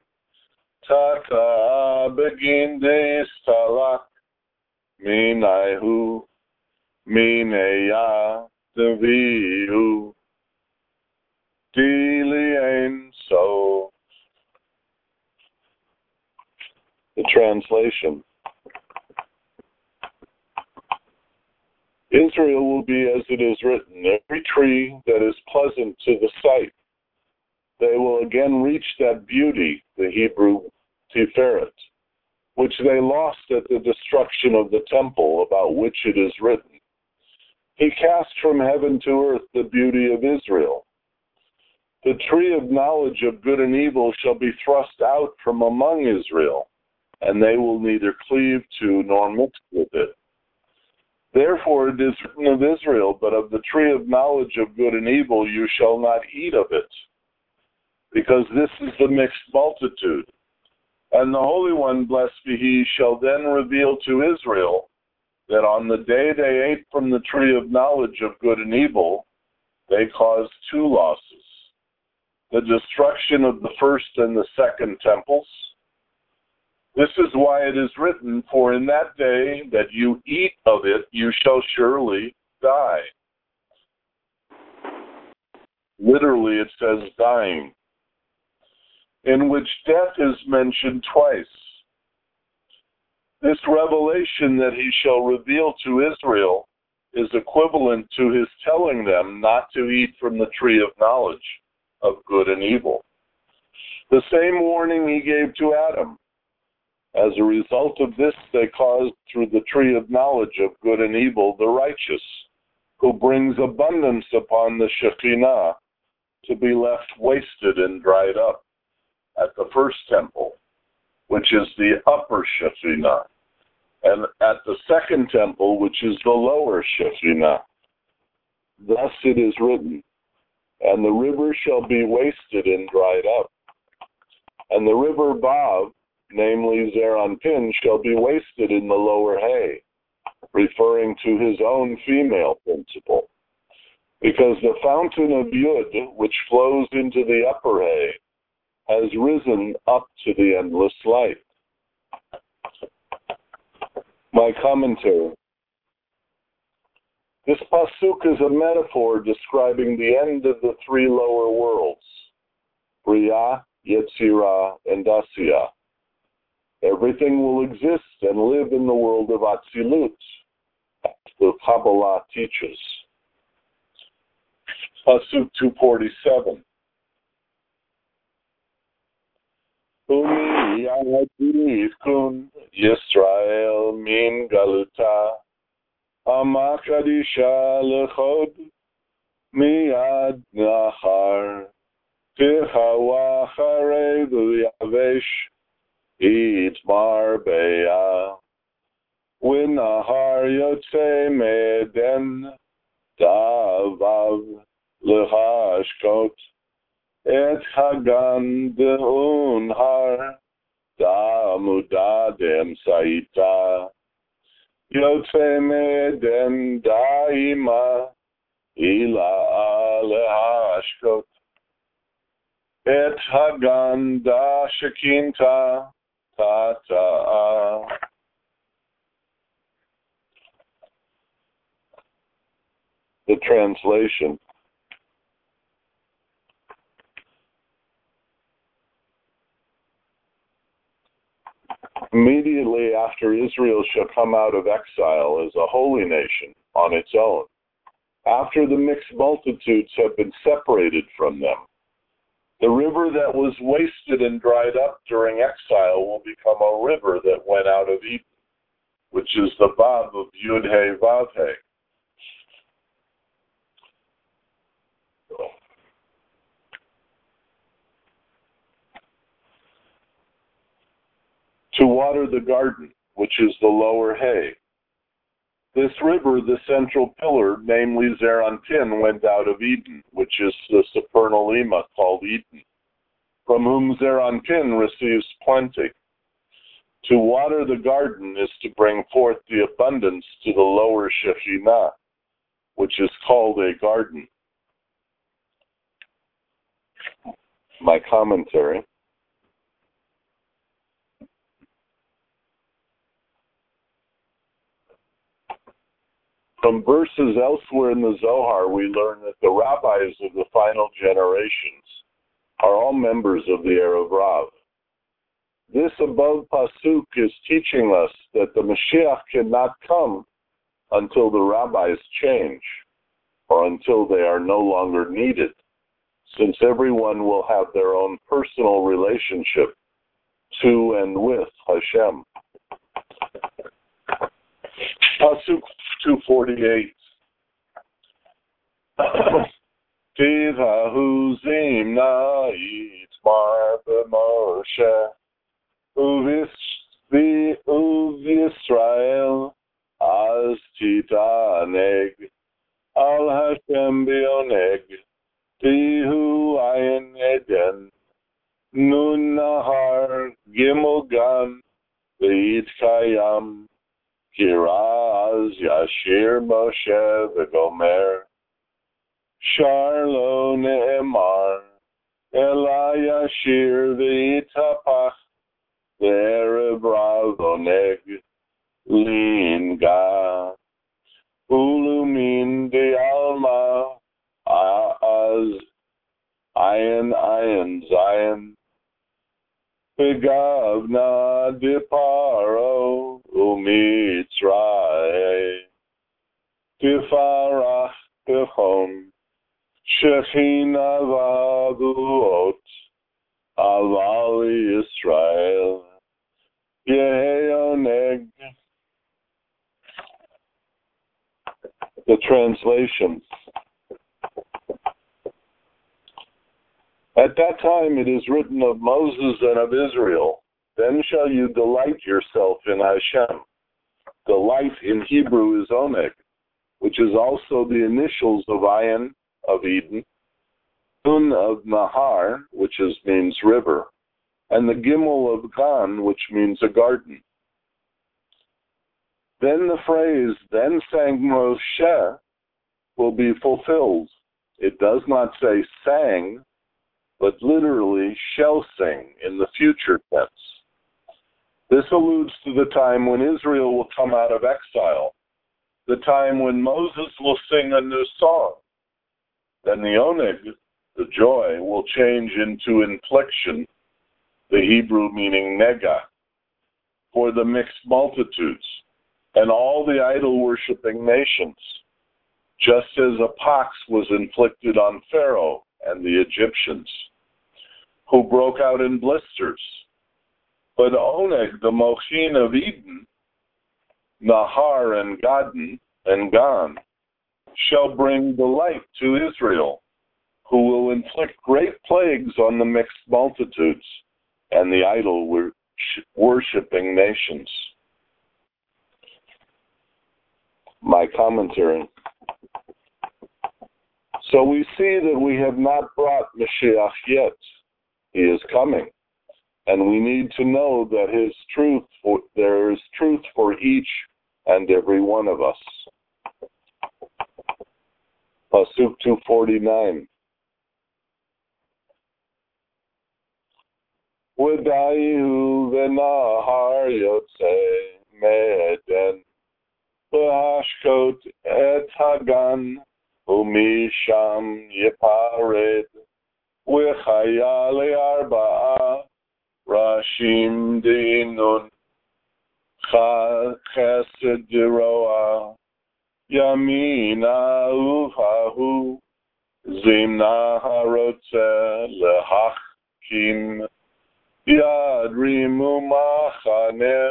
Tata begin destalak. Minaihu. Mineya devihu. Dilien so. The translation. Israel will be as it is written, every tree that is pleasant to the sight. They will again reach that beauty, the Hebrew Tiferet, which they lost at the destruction of the temple, about which it is written. He cast from heaven to earth the beauty of Israel. The tree of knowledge of good and evil shall be thrust out from among Israel, and they will neither cleave to nor mix with it. Therefore it is written of Israel, but of the tree of knowledge of good and evil you shall not eat of it, because this is the mixed multitude. And the Holy One, blessed be He, shall then reveal to Israel that on the day they ate from the tree of knowledge of good and evil, they caused two losses: the destruction of the first and the second temples. This is why it is written, for in that day that you eat of it, you shall surely die. Literally, it says dying, in which death is mentioned twice. This revelation that He shall reveal to Israel is equivalent to His telling them not to eat from the tree of knowledge of good and evil. The same warning He gave to Adam. As a result of this, they caused through the tree of knowledge of good and evil the righteous, who brings abundance upon the Shekinah, to be left wasted and dried up at the first temple, which is the upper Shekinah, and at the second temple, which is the lower Shekinah. Thus it is written, and the river shall be wasted and dried up, and the river Bav, namely Zeranpin, shall be wasted in the lower hay, referring to his own female principle, because the fountain of Yud, which flows into the upper hay, has risen up to the endless light. My commentary. This pasuk is a metaphor describing the end of the three lower worlds, Bria, Yetzirah, and Asiyah. Everything will exist and live in the world of Atzilut, as the Kabbalah teaches. Pasuk 247. Umi yadivkun Yisrael min galuta amakadisha lechod miyad nachar tihawa charev yavesh itmar beya Winahar Yotze Meden Davav Lehashkot Et Hagan Deunhar Damudadem Saita Yotze Meden Daima Ila Lehashkot Et Hagan Da Shekinta Tata. The translation. Immediately after Israel shall come out of exile as a holy nation on its own, after the mixed multitudes have been separated from them, the river that was wasted and dried up during exile will become a river that went out of Eden, which is the Vav of Yud-He Vav-He. To water the garden, which is the lower hay. This river, the central pillar, namely Zeranpin, went out of Eden, which is the supernal Lema called Eden, from whom Zeranpin receives plenty. To water the garden is to bring forth the abundance to the lower Shekhinah, which is called a garden. My commentary. From verses elsewhere in the Zohar, we learn that the rabbis of the final generations are all members of the Erev Rav. This above pasuk is teaching us that the Mashiach cannot come until the rabbis change, or until they are no longer needed, since everyone will have their own personal relationship to and with Hashem. Pasuk 248. Tivahu zimna yitmar b'Moshe u'Yisrael az titaneg al Hashem bioneg tihu ayin eden nun nahar gimel gan v'yitkayam Kiraz Yashir Moshe v'Gomer Shar lo ne'emar Ela Yashir v'Yitapach V'Erev Rav Oneg Linga Ulumin De'alma Az Ayin Zayin Begavna Diparo Umitzray Tifarach Tichon Shechina Vaguot Avali Yisrael Yeheoneg. The translation. At that time it is written of Moses and of Israel, then shall you delight yourself in Hashem. Delight in Hebrew is oneg, which is also the initials of Ayin, of Eden, Nun of Nahar, which means river, and the Gimel of Gan, which means a garden. Then the phrase, then sang Moshe, will be fulfilled. It does not say sang, but literally shall sing in the future tense. This alludes to the time when Israel will come out of exile, the time when Moses will sing a new song. Then the oneg, the joy, will change into infliction, the Hebrew meaning nega, for the mixed multitudes and all the idol-worshipping nations, just as a pox was inflicted on Pharaoh and the Egyptians, who broke out in blisters. But oneg, the mochin of Eden, Nahar and Gan, shall bring delight to Israel, who will inflict great plagues on the mixed multitudes and the idol-worshipping nations. my commentary. So we see that we have not brought Mashiach yet. He is coming. And we need to know that there is truth for each and every one of us. Pasuk 249. V'dayu v'nahar yotzei me'eden v'hashkot et hagan u'misham yipared v'chaya le'arba'a rashim dinun chesed diroa yamina uvahu zimna harotze lehachkim Yadrimu machane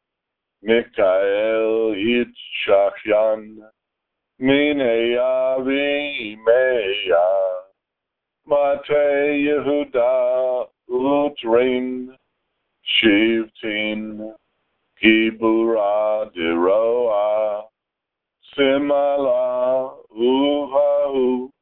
Mikael Yitzchakyan Mineya Vimeya Mate Yehuda Utrin Shivtin Gibura Diroa Simala Uvahu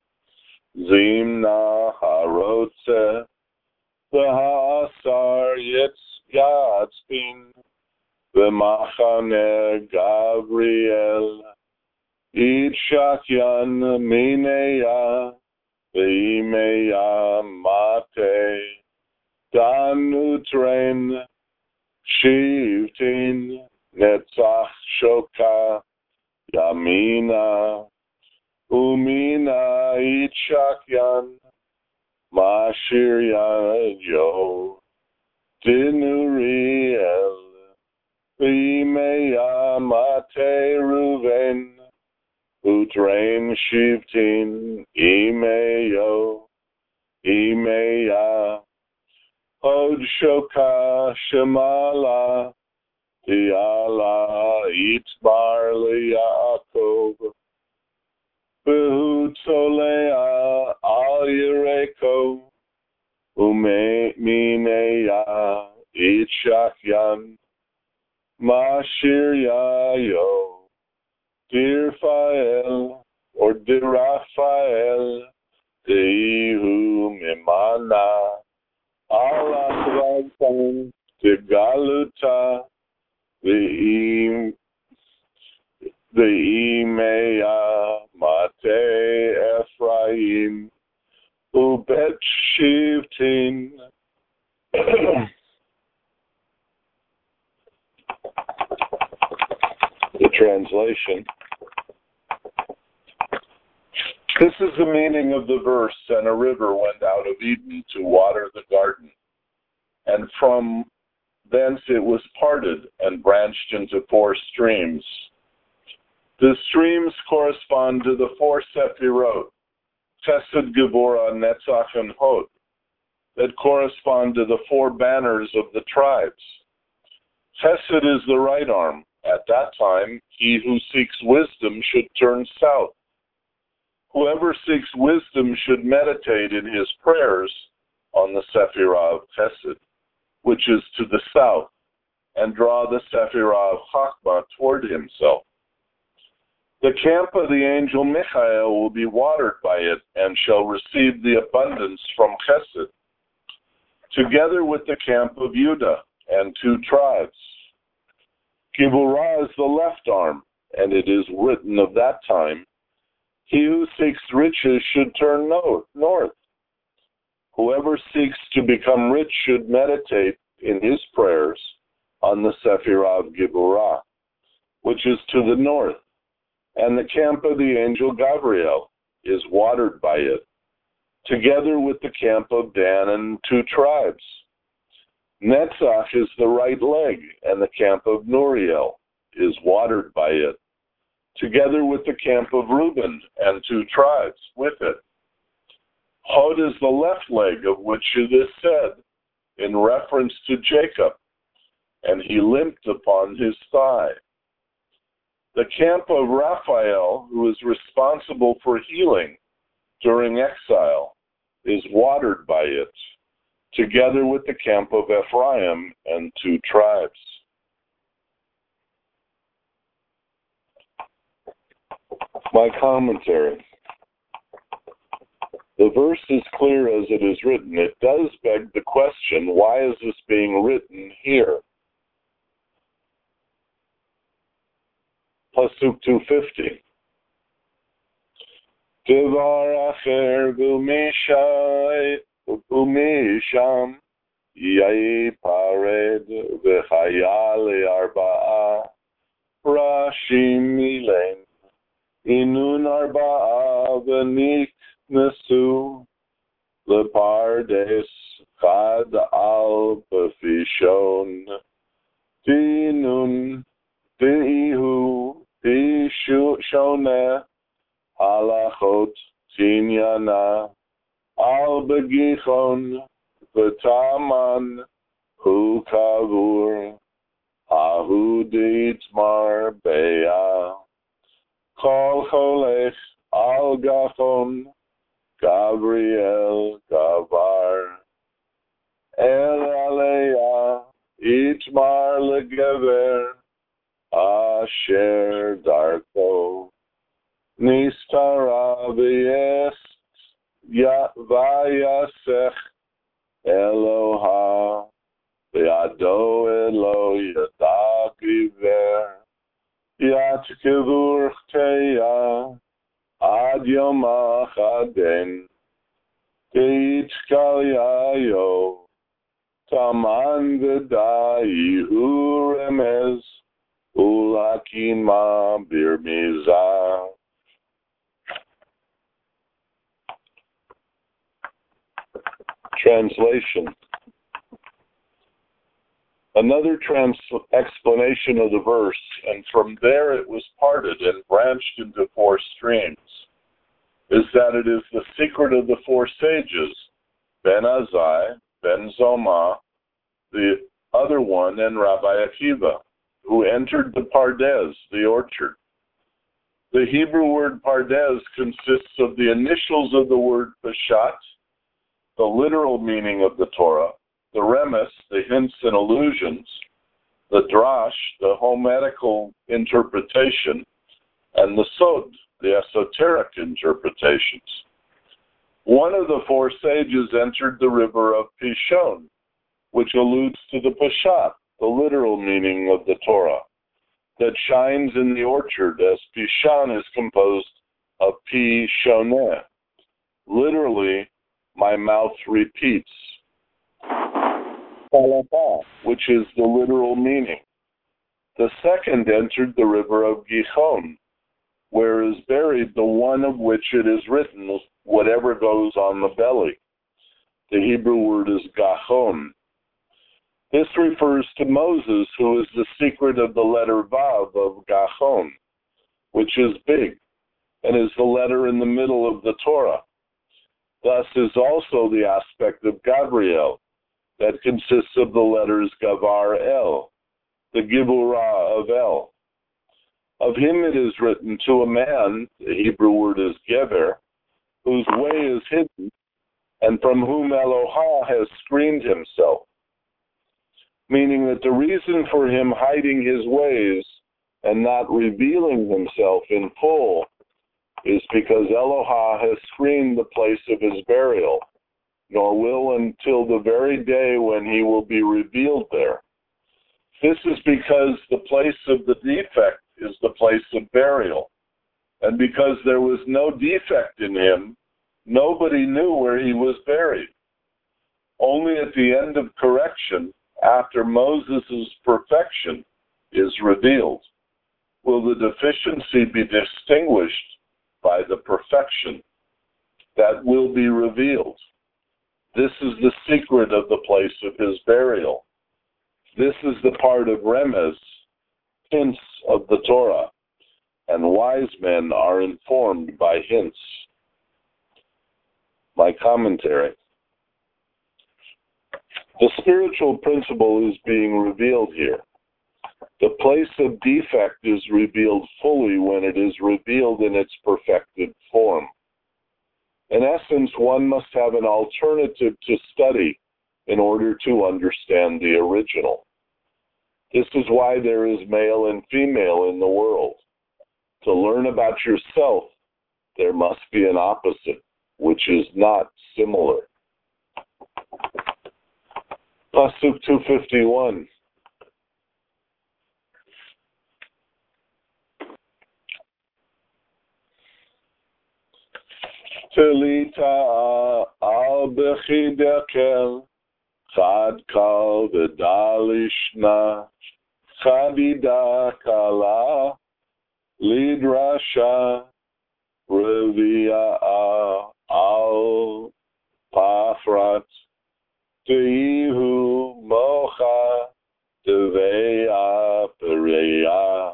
Zimna Harotze the Ha'asar Yitzgatzpin, the Machane Gabriel, Yitzchakyan Mineya, the Imeya Mate, Danutren, Shivtin, Netzach Shoka, Yamina, Umina Yitzchakyan, Mashir Yo Dinuriel Vimeya Mate Ruven Utrain Shivtin Imeyo Imeya Hod Shoka Shemala Tiala Itzbar Liakov Behutolea al Yereko Umeya Itchakyan Mashir Yayo Dirfael or Dirafael Dehu Mimana Allah Tigaluta the Imeya Mate Ephraim Ubet Shivtin. The translation. This is the meaning of the verse, and a river went out of Eden to water the garden, and from thence it was parted and branched into 4 streams. The streams correspond to the 4 Sephirot, Chesed, Gevurah, Netzach, and Hod, that correspond to the 4 banners of the tribes. Chesed is the right arm. At that time, he who seeks wisdom should turn south. Whoever seeks wisdom should meditate in his prayers on the Sephirah of Chesed, which is to the south, and draw the Sephirah of Chachma toward himself. The camp of the angel Michael will be watered by it and shall receive the abundance from Chesed, together with the camp of Judah and 2 tribes. Gevurah is the left arm, and it is written of that time, he who seeks riches should turn north. Whoever seeks to become rich should meditate in his prayers on the Sephirah of Gevurah, which is to the north, and the camp of the angel Gabriel is watered by it, together with the camp of Dan and 2 tribes. Netzach is the right leg, and the camp of Nuriel is watered by it, together with the camp of Reuben and 2 tribes with it. Hod is the left leg, of which it is said, in reference to Jacob, and he limped upon his thigh. The camp of Raphael, who is responsible for healing during exile, is watered by it, together with the camp of Ephraim and 2 tribes. My commentary. The verse is clear as it is written. It does beg the question, why is this being written here? Pasuk 250. Devar acher v'misham yipared v'chaya le'arba'a rashim milen inun arba'a v'niknesu lepardes chad al b'fishon tinun ti'ihu tishoneh halachot tinyana al begichon v'taman hu kavur hahu ditmar beya kol cholech al gachon Gabriel gavar el aleya itmar legever asher darko nistara v'yes vayasech Eloha v'yado elo yadak iver yat kevur chteya ad yom achaden teitkal yayo taman v'dai uremez ulakima birmizah. Translation. Another explanation of the verse, and from there it was parted and branched into four streams, is that it is the secret of the four sages, Ben Azai, Ben Zoma, the other one, and Rabbi Akiva, who entered the Pardes, the orchard. The Hebrew word Pardes consists of the initials of the word Peshat, the literal meaning of the Torah, the Remes, the hints and allusions, the Drash, the hometical interpretation, and the Sod, the esoteric interpretations. One of the four sages entered the river of Pishon, which alludes to the Peshat, the literal meaning of the Torah, that shines in the orchard, as Pishon is composed of Pishoneh. Literally, my mouth repeats, which is the literal meaning. The second entered the river of Gihon, where is buried the one of which it is written, whatever goes on the belly. The Hebrew word is Gahon. This refers to Moses, who is the secret of the letter Vav of Gahon, which is big, and is the letter in the middle of the Torah. Thus is also the aspect of Gabriel, that consists of the letters Gavar El, the Giburah of El. Of him it is written, to a man, the Hebrew word is Gever, whose way is hidden, and from whom Eloha has screened himself. Meaning that the reason for him hiding his ways and not revealing himself in full is because Eloha has screened the place of his burial, nor will until the very day when he will be revealed there. This is because the place of the defect is the place of burial. And because there was no defect in him, nobody knew where he was buried. Only at the end of correction, after Moses' perfection is revealed, will the deficiency be distinguished by the perfection that will be revealed. This is the secret of the place of his burial. This is the part of Remez, hints of the Torah, and wise men are informed by hints. My commentary. The spiritual principle is being revealed here. The place of defect is revealed fully when it is revealed in its perfected form. In essence, one must have an alternative to study in order to understand the original. This is why there is male and female in the world. To learn about yourself, there must be an opposite, which is not similar. Pasuk 251. Telita al bechidekel, chad kal v'dalishna, chadida kala, lidrasha, revia al pafrat, teihu mocha, teveya pereya,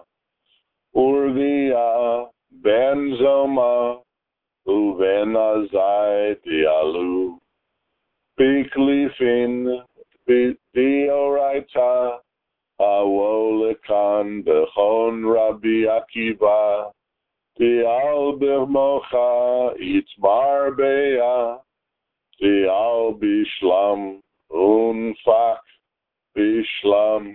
urvia benzoma, uven azai dialu, piklifin dioraita, awolekan bechon Rabbi Akiva, dial bermocha itmar beya, dial bishlam unfak bishlam.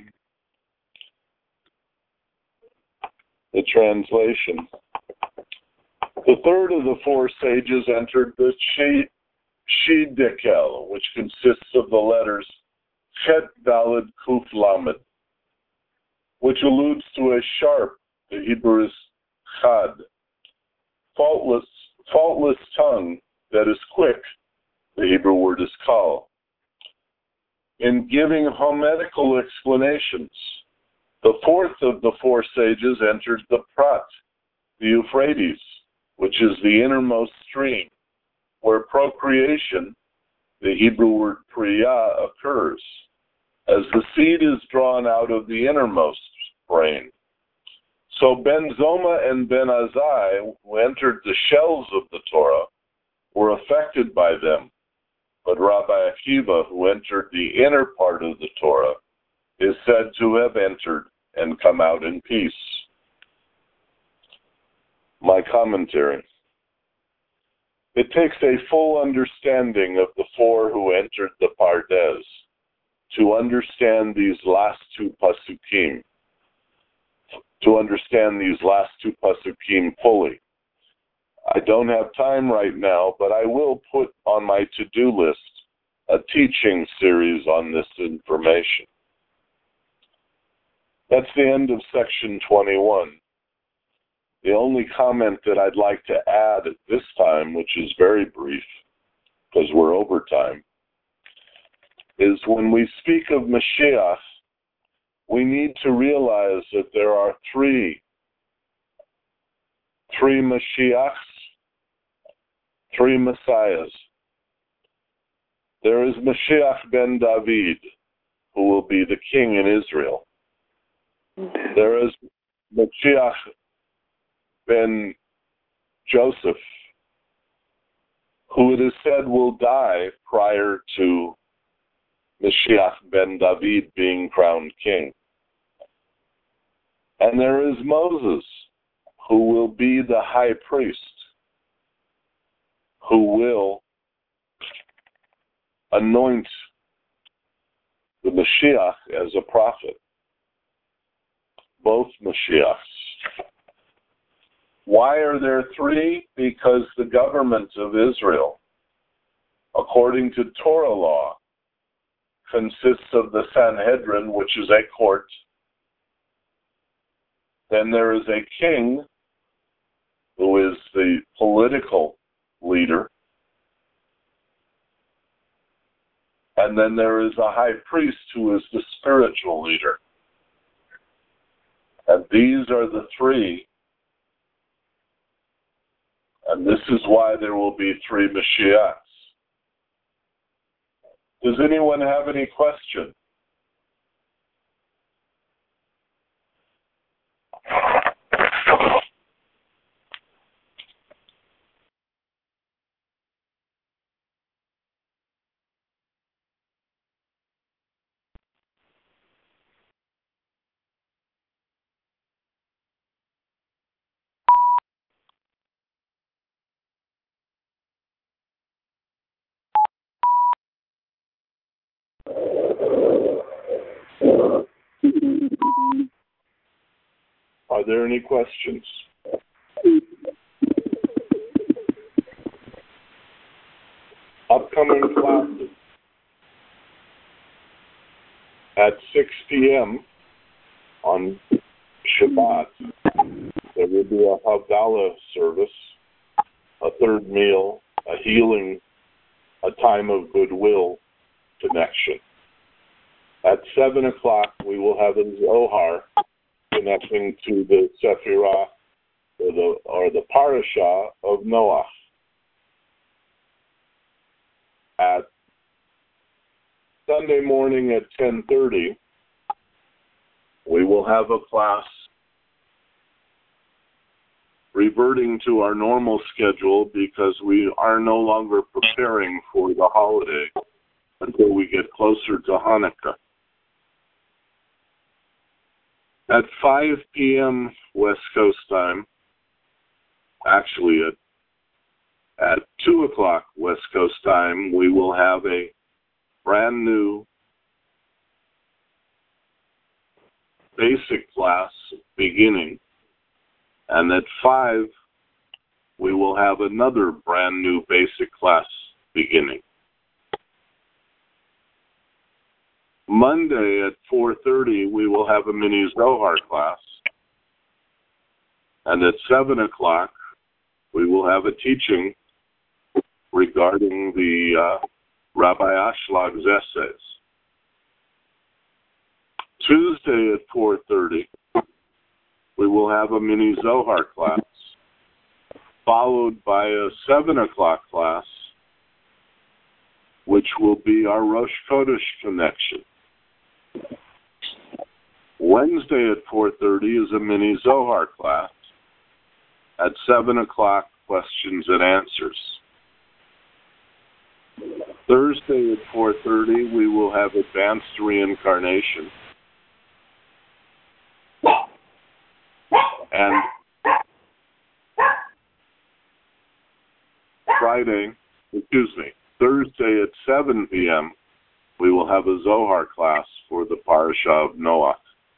The translation. The third of the four sages entered the Shidekel, which consists of the letters Chet Daled Kuf Lamed, which alludes to a sharp, the Hebrew is Chad, faultless tongue that is quick, the Hebrew word is Kal. In giving hometical explanations, the fourth of the four sages entered the Prat, the Euphrates, which is the innermost stream, where procreation, the Hebrew word priya, occurs, as the seed is drawn out of the innermost brain. So Ben Zoma and Ben Azai, who entered the shells of the Torah, were affected by them, but Rabbi Akiva, who entered the inner part of the Torah, is said to have entered and come out in peace. My commentary. It takes a full understanding of the four who entered the Pardes to understand these last two Pasukim, fully. I don't have time right now, but I will put on my to-do list a teaching series on this information. That's the end of section 21. The only comment that I'd like to add at this time, which is very brief, because we're over time, is when we speak of Mashiach, we need to realize that there are three Mashiachs, three Messiahs. There is Mashiach ben David, who will be the king in Israel. There is Mashiach ben Joseph, who it is said will die prior to Mashiach ben David being crowned king. And there is Moses, who will be the high priest, who will anoint the Mashiach as a prophet. Both Mashiachs. Why are there three? Because the government of Israel, according to Torah law, consists of the Sanhedrin, which is a court. Then there is a king, who is the political leader. And then there is a high priest, who is the spiritual leader. And these are the three. And this is why there will be three Mashiachs. Does anyone have any question? Are there any questions? Upcoming classes. At 6 p.m. on Shabbat, there will be a Havdalah service, a third meal, a healing, a time of goodwill connection. At 7 o'clock, we will have a Zohar connecting to the Sephirah or the Parashah of Noach. At Sunday morning at 10:30, we will have a class reverting to our normal schedule because we are no longer preparing for the holiday until we get closer to Hanukkah. At 5 p.m. West Coast time, actually at 2 o'clock West Coast time, we will have a brand new basic class beginning. And at 5, we will have another brand new basic class beginning. Monday at 4:30, we will have a mini Zohar class. And at 7 o'clock, we will have a teaching regarding the Rabbi Ashлаг's essays. Tuesday at 4:30, we will have a mini Zohar class, followed by a 7 o'clock class, which will be our Rosh Chodesh connection. Wednesday at 4:30 is a mini Zohar class. At 7 o'clock, questions and answers. Thursday at 4:30, we will have advanced reincarnation. And Thursday at 7 p.m., we will have a Zohar class for the Parashah of Noach.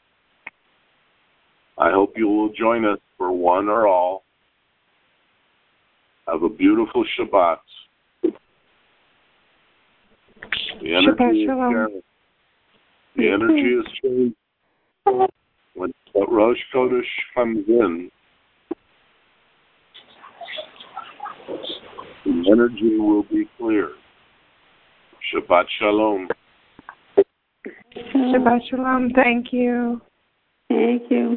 I hope you will join us for one or all. Have a beautiful Shabbat. The energy is sharing. The energy is changed. When Rosh Chodesh comes in, the energy will be clear. Shabbat Shalom. Shabbat Shalom. Thank you. Thank you.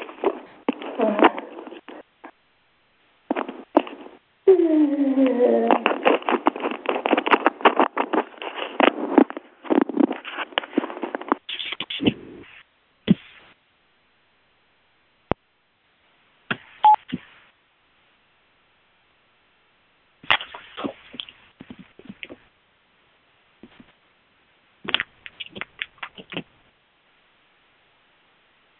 Yeah.